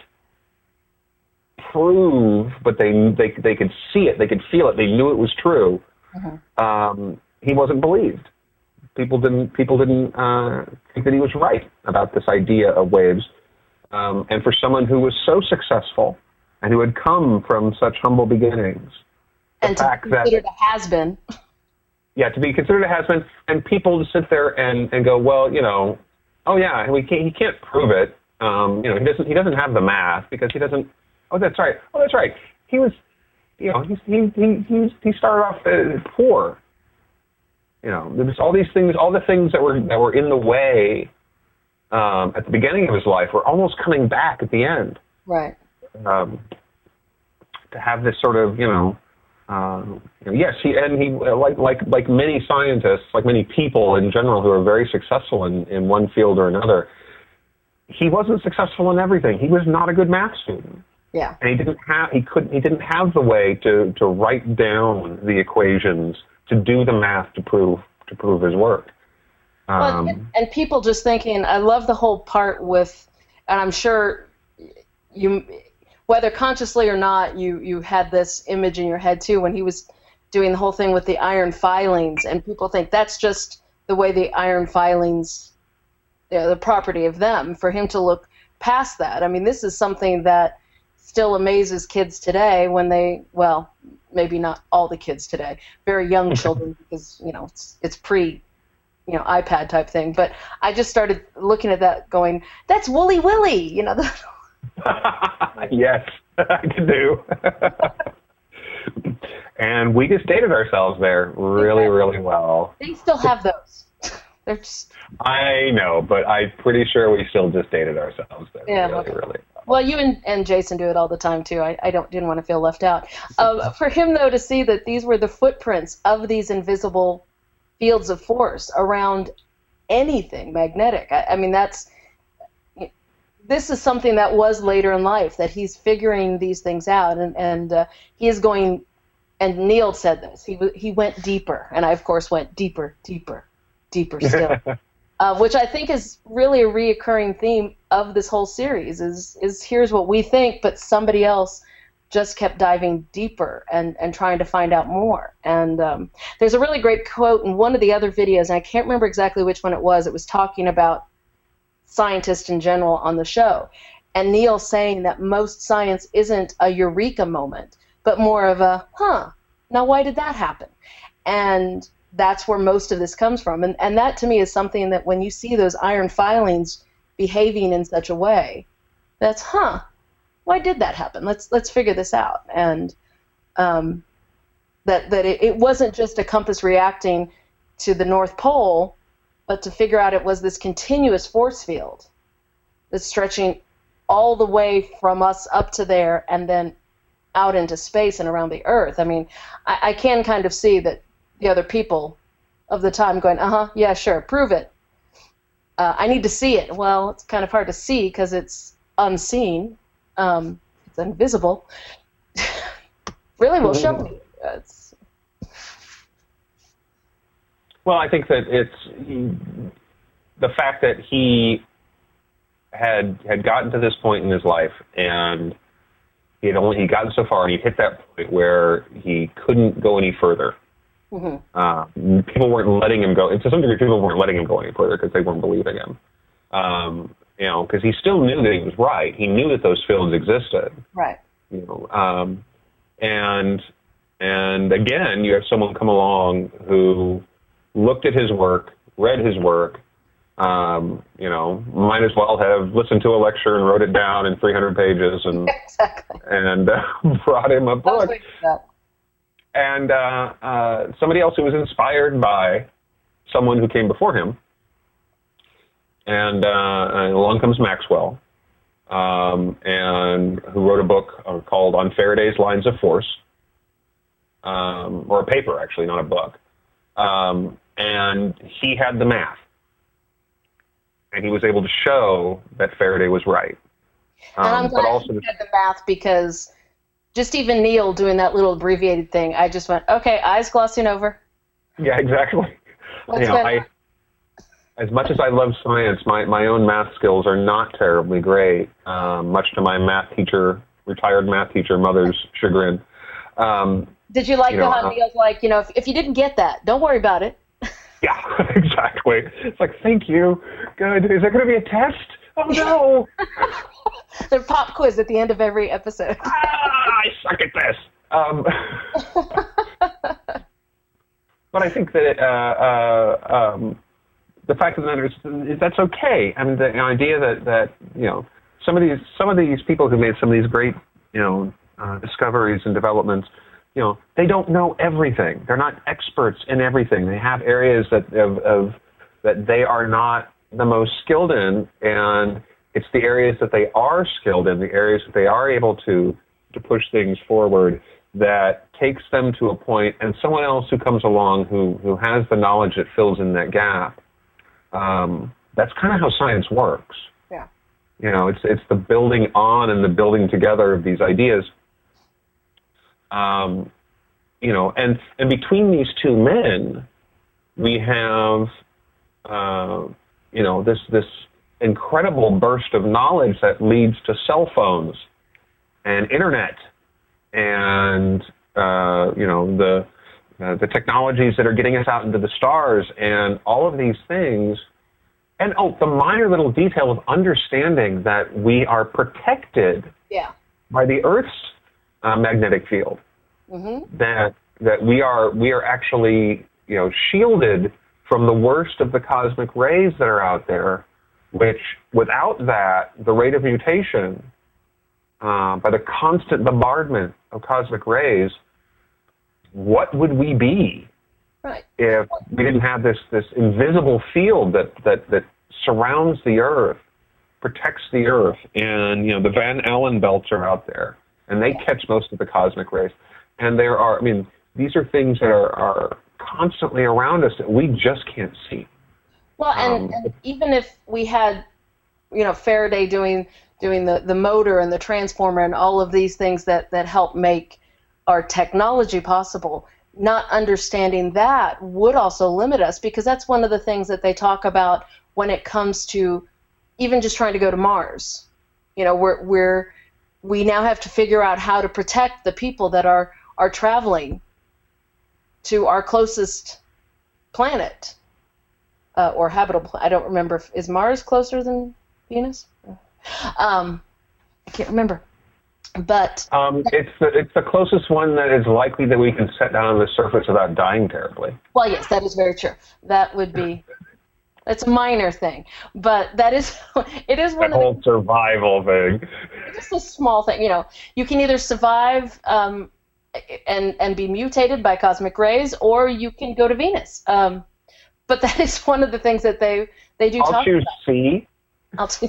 prove, but they they they could see it, they could feel it, they knew it was true. Mm-hmm. Um, he wasn't believed. People didn't people didn't uh, think that he was right about this idea of waves. Um, and for someone who was so successful and who had come from such humble beginnings, and the to fact be that, considered a has-been. Yeah, to be considered a has-been, and people to sit there and, and go, well, you know, oh yeah, we can't, he can't prove it. Um, you know, he doesn't he doesn't have the math because he doesn't. Oh, that's right. Oh, that's right. He was, you know, he he he he, he started off uh, poor. You know, there was all these things, all the things that were that were in the way. Um, at the beginning of his life, were almost coming back at the end. Right. Um, to have this sort of, you know, um, you know, yes, he and he like like like many scientists, like many people in general who are very successful in, in one field or another, he wasn't successful in everything. He was not a good math student. Yeah. And he didn't have he couldn't he didn't have the way to to write down the equations, to do the math to prove to prove his work. Well, and, and people just thinking, I love the whole part with, and I'm sure you, whether consciously or not, you, you had this image in your head too when he was doing the whole thing with the iron filings, and people think that's just the way the iron filings, you know, the property of them, for him to look past that. I mean, this is something that still amazes kids today when they, well, maybe not all the kids today, very young children, because, you know, it's, it's pre you know, iPad type thing. But I just started looking at that going, that's Wooly Willy, you know. Yes, I can do. And we just dated ourselves there really, really well. They still have those. They're just... I know, but I'm pretty sure we still just dated ourselves there. Yeah, really, okay. really. Well, you and, and Jason do it all the time, too. I, I don't didn't want to feel left out. Uh, for him, though, to see that these were the footprints of these invisible fields of force around anything magnetic. I, I mean, that's, this is something that was later in life, that he's figuring these things out, and, and uh, he is going, and Neil said this, he, he went deeper, and I, of course, went deeper, deeper, deeper still, uh, which I think is really a reoccurring theme of this whole series, is, is here's what we think, but somebody else just kept diving deeper and, and trying to find out more. And um, there's a really great quote in one of the other videos, and I can't remember exactly which one it was. It was talking about scientists in general on the show. And Neil saying that most science isn't a eureka moment, but more of a, huh, now why did that happen? And that's where most of this comes from. And, and that, to me, is something that when you see those iron filings behaving in such a way, that's, huh, why did that happen? Let's let's figure this out. And um, that that it, it wasn't just a compass reacting to the North Pole, but to figure out it was this continuous force field that's stretching all the way from us up to there and then out into space and around the Earth. I mean, I, I can kind of see that the other people of the time going, uh-huh, yeah, sure, prove it. Uh, I need to see it. Well, it's kind of hard to see because it's unseen. Um, it's invisible. Really will show me. It's... Well, I think that it's he, the fact that he had had gotten to this point in his life, and he had only he gotten so far, and he hit that point where he couldn't go any further. Mm-hmm. Uh, people weren't letting him go. And to some degree, people weren't letting him go any further because they weren't believing him. Um, you know, because he still knew that he was right. He knew that those fields existed. Right. You know, um, and and again, you have someone come along who looked at his work, read his work. Um, you know, might as well have listened to a lecture and wrote it down in three hundred pages and exactly. and uh, brought him a book. And uh, uh, somebody else who was inspired by someone who came before him. And, uh, and along comes Maxwell, um, and who wrote a book uh, called On Faraday's Lines of Force, um, or a paper, actually, not a book. Um, and he had the math. And he was able to show that Faraday was right. Um, and I'm glad but also he had the math, because just even Neil doing that little abbreviated thing, I just went, okay, eyes glossing over. Yeah, exactly. What's you know, going I, on? as much as I love science, my, my own math skills are not terribly great, um, much to my math teacher, retired math teacher mother's chagrin. Um, Did you like you the know, how Neil's like, you know, if, if you didn't get that, don't worry about it. Yeah, exactly. It's like, thank you. Good. Is there going to be a test? Oh, no. There's a pop quiz at the end of every episode. ah, I suck at this. Um, but I think that uh, uh, um, the fact of the matter is, is that's okay. I mean, the idea that, that you know some of these some of these people who made some of these great you know uh, discoveries and developments, you know, they don't know everything. They're not experts in everything. They have areas that of, of that they are not the most skilled in, and it's the areas that they are skilled in, the areas that they are able to to push things forward, that takes them to a point, and someone else who comes along who who has the knowledge that fills in that gap. Um, that's kind of how science works. Yeah. You know, it's it's the building on and the building together of these ideas. Um, you know, and, and between these two men, we have, uh, you know, this this incredible burst of knowledge that leads to cell phones and internet and, uh, you know, the uh, the technologies that are getting us out into the stars and all of these things. And, oh, the minor little detail of understanding that we are protected yeah. by the Earth's uh, magnetic field. Mm-hmm. That that we are we are actually you know shielded from the worst of the cosmic rays that are out there, which without that, the rate of mutation uh, by the constant bombardment of cosmic rays, what would we be right. if we didn't have this this invisible field that that that surrounds the Earth, protects the Earth, and you know the Van Allen belts are out there, and they catch most of the cosmic rays. And there are, I mean, these are things that are, are constantly around us that we just can't see. Well, and, Um, and even if we had, you know, Faraday doing doing the, the motor and the transformer and all of these things that, that help make our technology possible, not understanding that would also limit us, because that's one of the things that they talk about when it comes to even just trying to go to Mars. You know, we're we're we now have to figure out how to protect the people that are are traveling to our closest planet uh, or habitable. I don't remember. If, is Mars closer than Venus? Um, I can't remember. But um, it's the, it's the closest one that is likely that we can set down on the surface without dying terribly. well, yes, that is very true. That would be. It's a minor thing, but that is it is one That of whole the, survival thing. just a small thing. You know, you can either survive um, and and be mutated by cosmic rays, or you can go to Venus. Um, but that is one of the things that they they do I'll talk choose about. C. I'll t-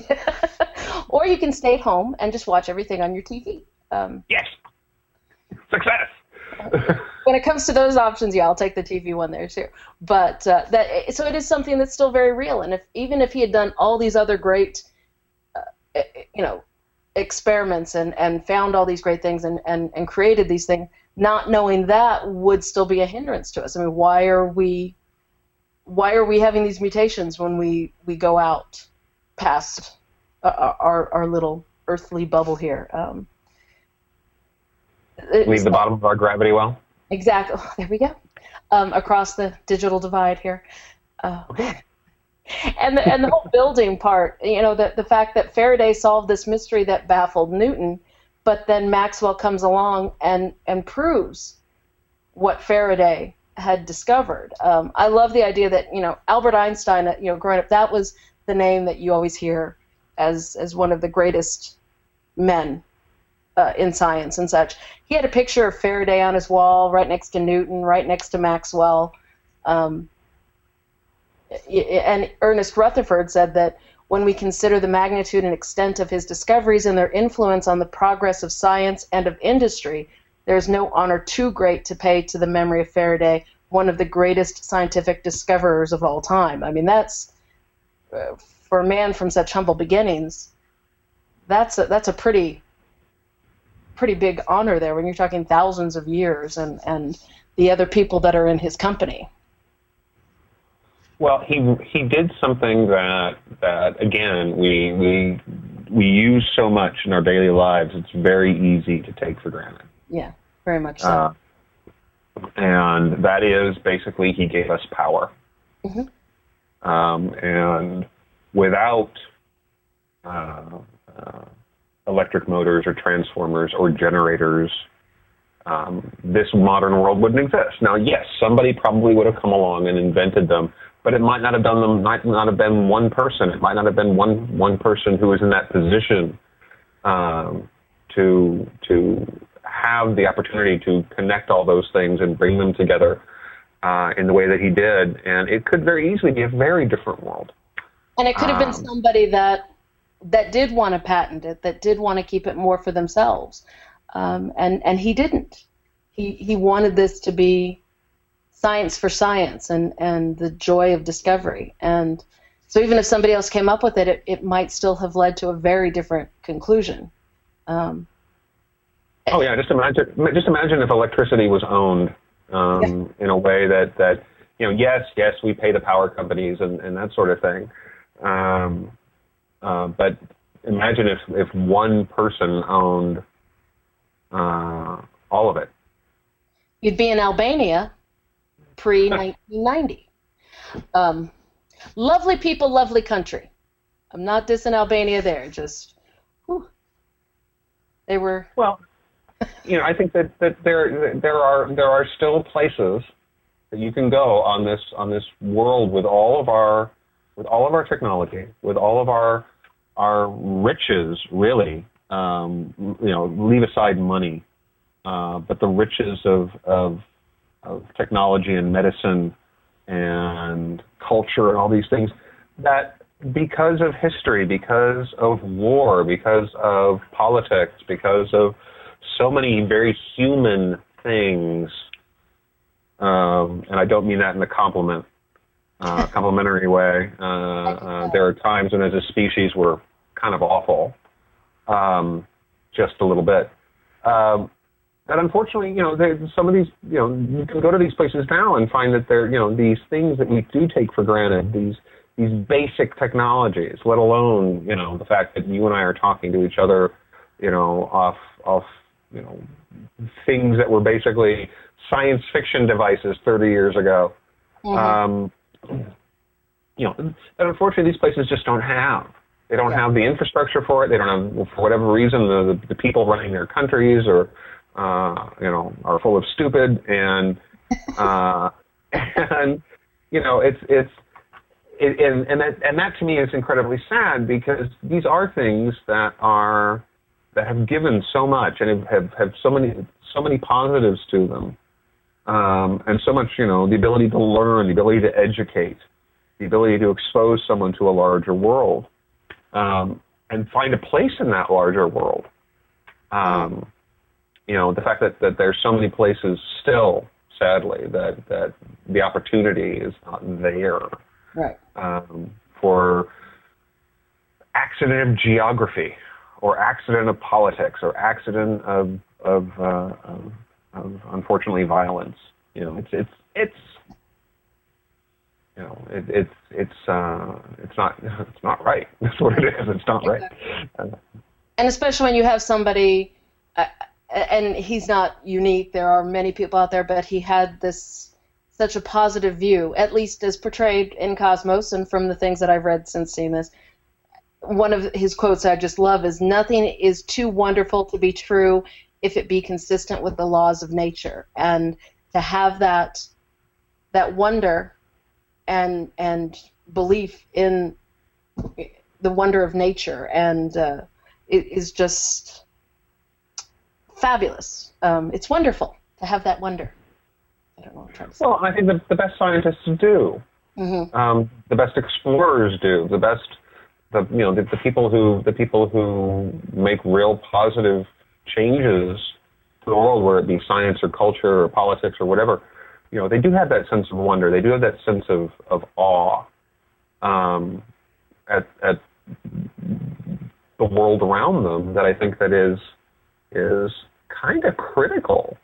or you can stay at home and just watch everything on your T V. Um, Yes. Success. when it comes to those options, yeah, I'll take the T V one there too. But uh, that so it is something that's still very real. And if even if he had done all these other great, uh, you know, experiments and, and found all these great things and, and, and created these things, not knowing that would still be a hindrance to us. I mean, why are we why are we having these mutations when we, we go out past uh, our our little earthly bubble here? Um, Leave the bottom of our gravity well. Exactly. There we go. um, across the digital divide here. Uh, and the and the whole building part, you know, the the fact that Faraday solved this mystery that baffled Newton, but then Maxwell comes along and and proves what Faraday had discovered. Um, I love the idea that, you know, Albert Einstein, you know, growing up, that was the name that you always hear as as one of the greatest men uh, in science and such. He had a picture of Faraday on his wall, right next to Newton, right next to Maxwell. Um, and Ernest Rutherford said that when we consider the magnitude and extent of his discoveries and their influence on the progress of science and of industry, there is no honor too great to pay to the memory of Faraday, one of the greatest scientific discoverers of all time. I mean, that's, uh, for a man from such humble beginnings, that's a, that's a pretty pretty big honor there when you're talking thousands of years and, and the other people that are in his company. Well, he he did something that that again we we we use so much in our daily lives. It's very easy to take for granted. Yeah, very much so. Uh, and that is basically he gave us power. Mm-hmm. Um, and without uh, uh, electric motors or transformers or generators, um, this modern world wouldn't exist. Now, yes, somebody probably would have come along and invented them, but it might not have done them. Might not have been one person. It might not have been one one person who was in that position um, to to have the opportunity to connect all those things and bring them together uh, in the way that he did. And it could very easily be a very different world. And it could have been um, somebody that that did want to patent it, that did want to keep it more for themselves, um, and and he didn't. He he wanted this to be science for science and, and the joy of discovery. And so even if somebody else came up with it, it, it might still have led to a very different conclusion. Um, oh yeah, just imagine just imagine if electricity was owned um, yeah. in a way that, that you know, yes, yes, we pay the power companies and, and that sort of thing. Um, uh, but imagine if, if one person owned uh, all of it. You'd be in Albania pre nineteen ninety. Um, lovely people, lovely country. I'm not dissing Albania there, just, whew, they were... Well, you know, I think that, that there there are there are still places that you can go on this on this world with all of our with all of our technology, with all of our our riches, really. Um, you know, leave aside money, uh, but the riches of, of of technology and medicine and culture and all these things that because of history, because of war, because of politics, because of so many very human things, um, and I don't mean that in a compliment, uh, complimentary way. Uh, uh, there are times when as a species we're kind of awful, um, just a little bit. Um, That unfortunately, you know, some of these, you know, you can go to these places now and find that they're, you know, these things that we do take for granted, these these basic technologies, let alone, you know, the fact that you and I are talking to each other, you know, off, off, you know, things that were basically science fiction devices thirty years ago. Mm-hmm. Um, you know, that unfortunately these places just don't have. They don't have the infrastructure for it. They don't have, for whatever reason, the, the people running their countries or Uh, you know, are full of stupid, and uh, and you know, it's it's it, and and that and that to me is incredibly sad because these are things that are that have given so much and have have, have so many so many positives to them, um, and so much, you know, the ability to learn, the ability to educate, the ability to expose someone to a larger world, um, and find a place in that larger world. Um, You know, the fact that, that there's so many places still, sadly, that, that the opportunity is not there. Right. Um, for accident of geography, or accident of politics, or accident of of, uh, of, of unfortunately violence. You know, it's it's it's you know it, it's it's uh, it's not it's not right. That's what it is. It's not right. Uh, and especially when you have somebody. Uh, And he's not unique. There are many people out there, but he had this such a positive view, at least as portrayed in Cosmos and from the things that I've read since seeing this. One of his quotes I just love is, "Nothing is too wonderful to be true if it be consistent with the laws of nature." And to have that that wonder and and belief in the wonder of nature and uh, it is just fabulous. Um, it's wonderful to have that wonder. I don't know what I'm trying to say. Well, I think the, the best scientists do. Mm-hmm. Um, the best explorers do. The best, the you know, the, the people who the people who make real positive changes to the world, whether it be science or culture or politics or whatever. You know, they do have that sense of wonder. They do have that sense of of awe um, at at the world around them. That I think that is is kind of critical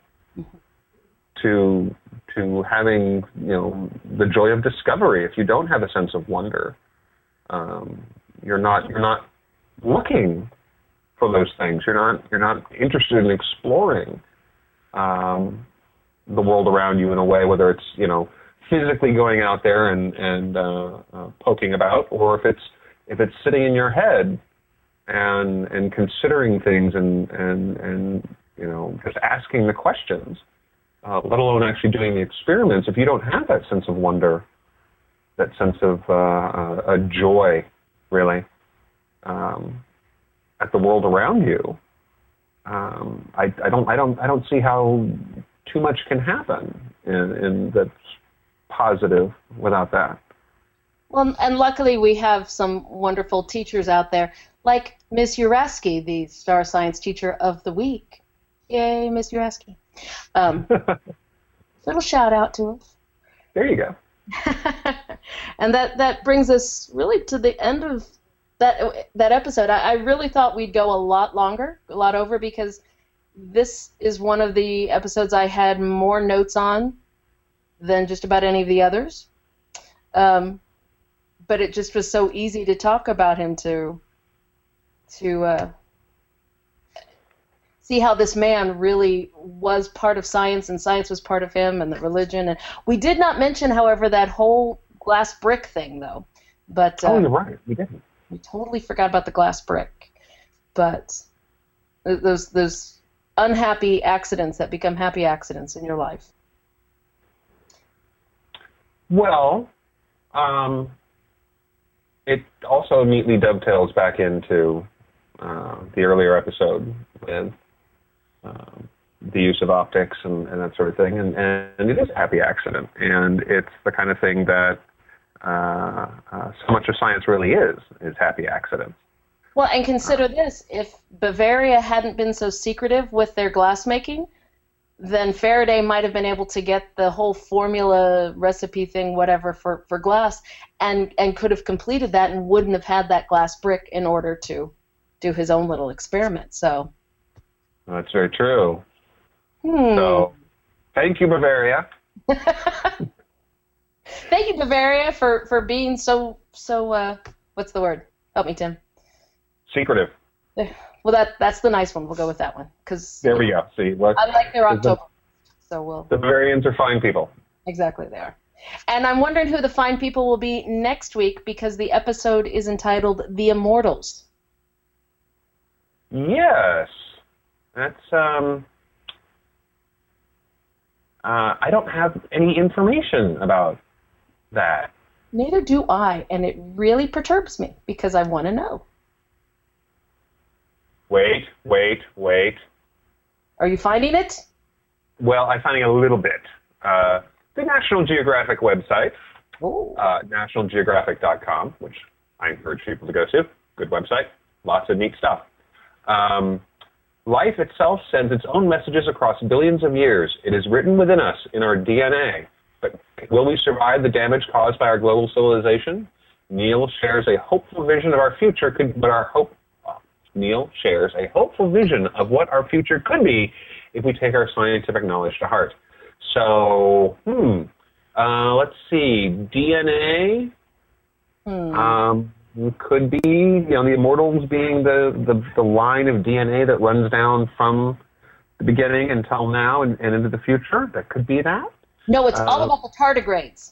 to to having, you know, the joy of discovery. If you don't have a sense of wonder, um, you're not you're not looking for those things. You're not you're not interested in exploring um, the world around you in a way, whether it's, you know, physically going out there and and uh, uh, poking about, or if it's if it's sitting in your head and and considering things and and and you know, just asking the questions. Uh, let alone actually doing the experiments. If you don't have that sense of wonder, that sense of uh, uh, a joy, really, um, at the world around you, um, I, I don't, I don't, I don't see how too much can happen in, in that's positive without that. Well, and luckily we have some wonderful teachers out there, like Miss Uraski, the Star Science Teacher of the Week. Yay, Miss Uraski. Um, little shout out to us. There you go. And that, that brings us really to the end of that that episode. I, I really thought we'd go a lot longer, a lot over, because this is one of the episodes I had more notes on than just about any of the others. Um, but it just was so easy to talk about him to to. Uh, see how this man really was part of science and science was part of him and the religion. And we did not mention, however, that whole glass brick thing, though. But uh, oh, you're right. We didn't. We totally forgot about the glass brick. But those those unhappy accidents that become happy accidents in your life. Well, um, it also neatly dovetails back into uh, the earlier episode with Um, the use of optics and, and that sort of thing, and, and it is a happy accident, and it's the kind of thing that uh, uh, so much of science really is, is happy accidents. Well, and consider this, if Bavaria hadn't been so secretive with their glass making, then Faraday might have been able to get the whole formula, recipe thing, whatever, for, for glass, and, and could have completed that and wouldn't have had that glass brick in order to do his own little experiment, so... That's very true. Hmm. So, thank you, Bavaria. Thank you, Bavaria, for, for being so, so uh, what's the word? Help me, Tim. Secretive. Well, that that's the nice one. We'll go with that one. Cause, there we go. See, what, I like their October. So we'll. The Bavarians are fine people. Exactly, they are. And I'm wondering who the fine people will be next week, because the episode is entitled The Immortals. Yes. That's, um, uh, I don't have any information about that. Neither do I, and it really perturbs me, because I want to know. Wait, wait, wait. Are you finding it? Well, I'm finding a little bit. Uh, the National Geographic website, uh, national geographic dot com, which I encourage people to go to. Good website. Lots of neat stuff. Um, Life itself sends its own messages across billions of years. It is written within us, in our D N A. But will we survive the damage caused by our global civilization? Neil shares a hopeful vision of our future, could, but our hope. Neil shares a hopeful vision of what our future could be if we take our scientific knowledge to heart. So, hmm, uh, let's see, D N A. Hmm. Um, could be, you know, the Immortals being the, the, the line of D N A that runs down from the beginning until now and, and into the future. That could be that. No, it's Uh, all about the tardigrades.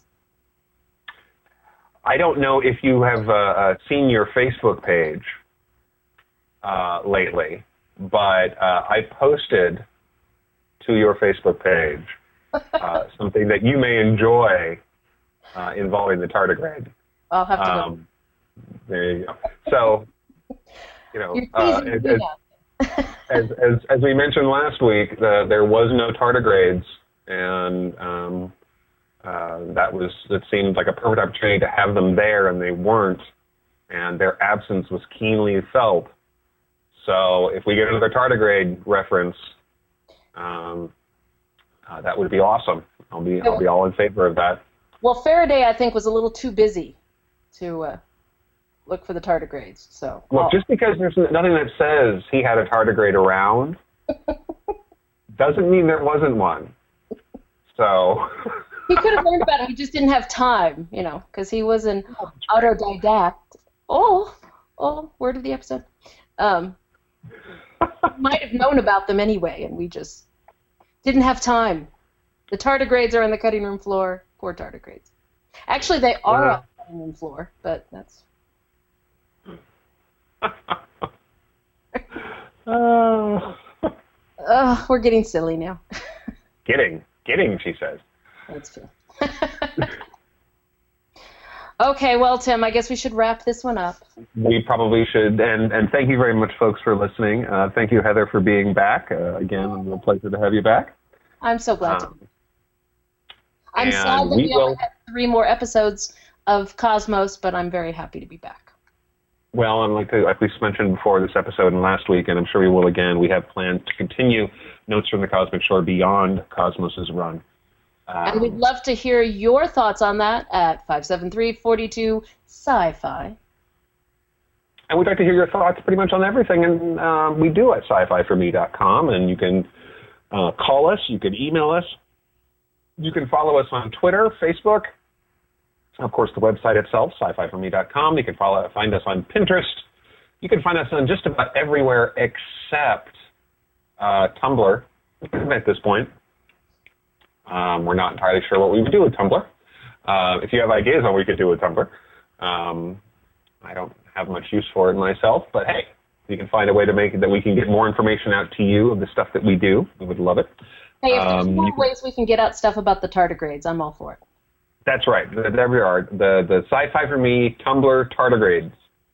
I don't know if you have uh, uh, seen your Facebook page uh, lately, but uh, I posted to your Facebook page uh, something that you may enjoy uh, involving the tardigrade. I'll have to um, go. There you go. So, you know, You're uh, teasing as, me now. as, as, as we mentioned last week, the, there was no tardigrades, and um, uh, that was it seemed like a perfect opportunity to have them there, and they weren't, and their absence was keenly felt. So, if we get another tardigrade reference, um, uh, that would be awesome. I'll be I'll be all in favor of that. Well, Faraday, I think, was a little too busy to uh, look for the tardigrades. So, Well, I'll- just because there's nothing that says he had a tardigrade around doesn't mean there wasn't one. So he could have learned about it. He just didn't have time, you know, because he was an autodidact. Oh, oh, word of the episode. Um, might have known about them anyway, and we just didn't have time. The tardigrades are on the cutting room floor. Poor tardigrades. Actually, they are Yeah. on the cutting room floor, but that's... uh, uh, we're getting silly now. getting, getting, she says. That's true. Okay, well, Tim, I guess we should wrap this one up. We probably should, and, and thank you very much, folks, for listening. Uh, thank you, Heather, for being back. Uh, again, it's a pleasure to have you back. I'm so glad Um, to. I'm and sad that we we, will- only have three more episodes of Cosmos, but I'm very happy to be back. Well, and like, like we mentioned before this episode and last week, and I'm sure we will again, we have plans to continue Notes from the Cosmic Shore beyond Cosmos's run. Um, And we'd love to hear your thoughts on that at five seven three, four two, sci-fi. And we'd like to hear your thoughts pretty much on everything, and um, we do at sci fi for me dot com, and you can uh, call us, you can email us, you can follow us on Twitter, Facebook, of course the website itself, sci fi for me dot com. You can follow, find us on Pinterest. You can find us on just about everywhere except uh, Tumblr at this point. Um, we're not entirely sure what we would do with Tumblr. Uh, if you have ideas on what we could do with Tumblr, um, I don't have much use for it myself, but hey, you can find a way to make it that we can get more information out to you of the stuff that we do. We would love it. Hey, if there's Um, more you can- ways we can get out stuff about the tardigrades, I'm all for it. That's right. There we are. The the Sci-Fi for Me Tumblr tardigrades.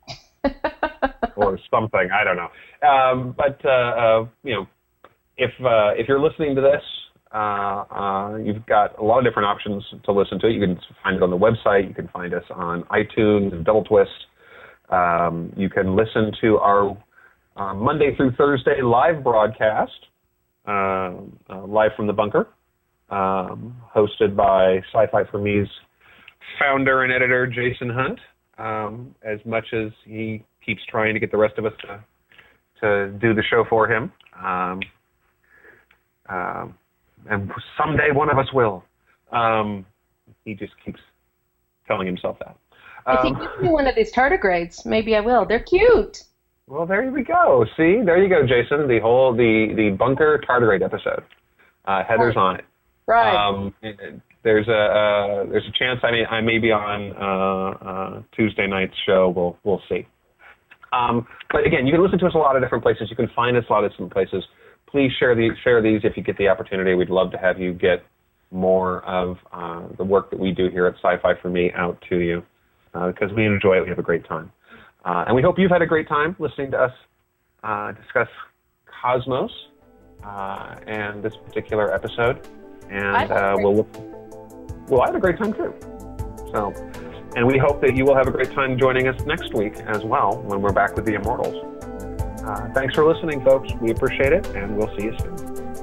Or something. I don't know. Um, but, uh, uh, you know, if uh, if you're listening to this, uh, uh, you've got a lot of different options to listen to it. You can find it on the website. You can find us on iTunes and Double Twist. Um, you can listen to our uh, Monday through Thursday live broadcast, uh, uh, live from the bunker, um, hosted by Sci-Fi for Me's founder and editor, Jason Hunt, um, as much as he keeps trying to get the rest of us to, to do the show for him. Um, um, and someday one of us will. Um, he just keeps telling himself that. If he Um, gives me one of these tardigrades, maybe I will. They're cute. Well, there we go. See, there you go, Jason. The whole the the bunker tardigrade episode. Uh, Heather's on it. Right. Um, there's a uh, there's a chance I may I may be on uh, uh, Tuesday night's show. We'll we'll see. Um, but again, you can listen to us a lot of different places. You can find us a lot of different places. Please share these share these if you get the opportunity. We'd love to have you get more of uh, the work that we do here at Sci-Fi for Me out to you uh, because we enjoy it. We have a great time. Uh, and we hope you've had a great time listening to us uh, discuss Cosmos uh, and this particular episode. And uh, we'll, well, I had a great time too. So, and we hope that you will have a great time joining us next week as well when we're back with the Immortals. Uh, thanks for listening, folks. We appreciate it, and we'll see you soon.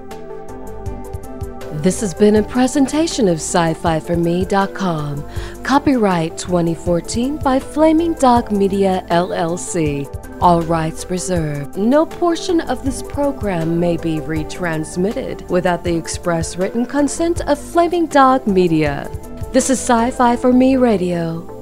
This has been a presentation of sci fi for me dot com. Copyright twenty fourteen by Flaming Dog Media, L L C. All rights reserved. No portion of this program may be retransmitted without the express written consent of Flaming Dog Media. This is Sci-Fi for Me Radio.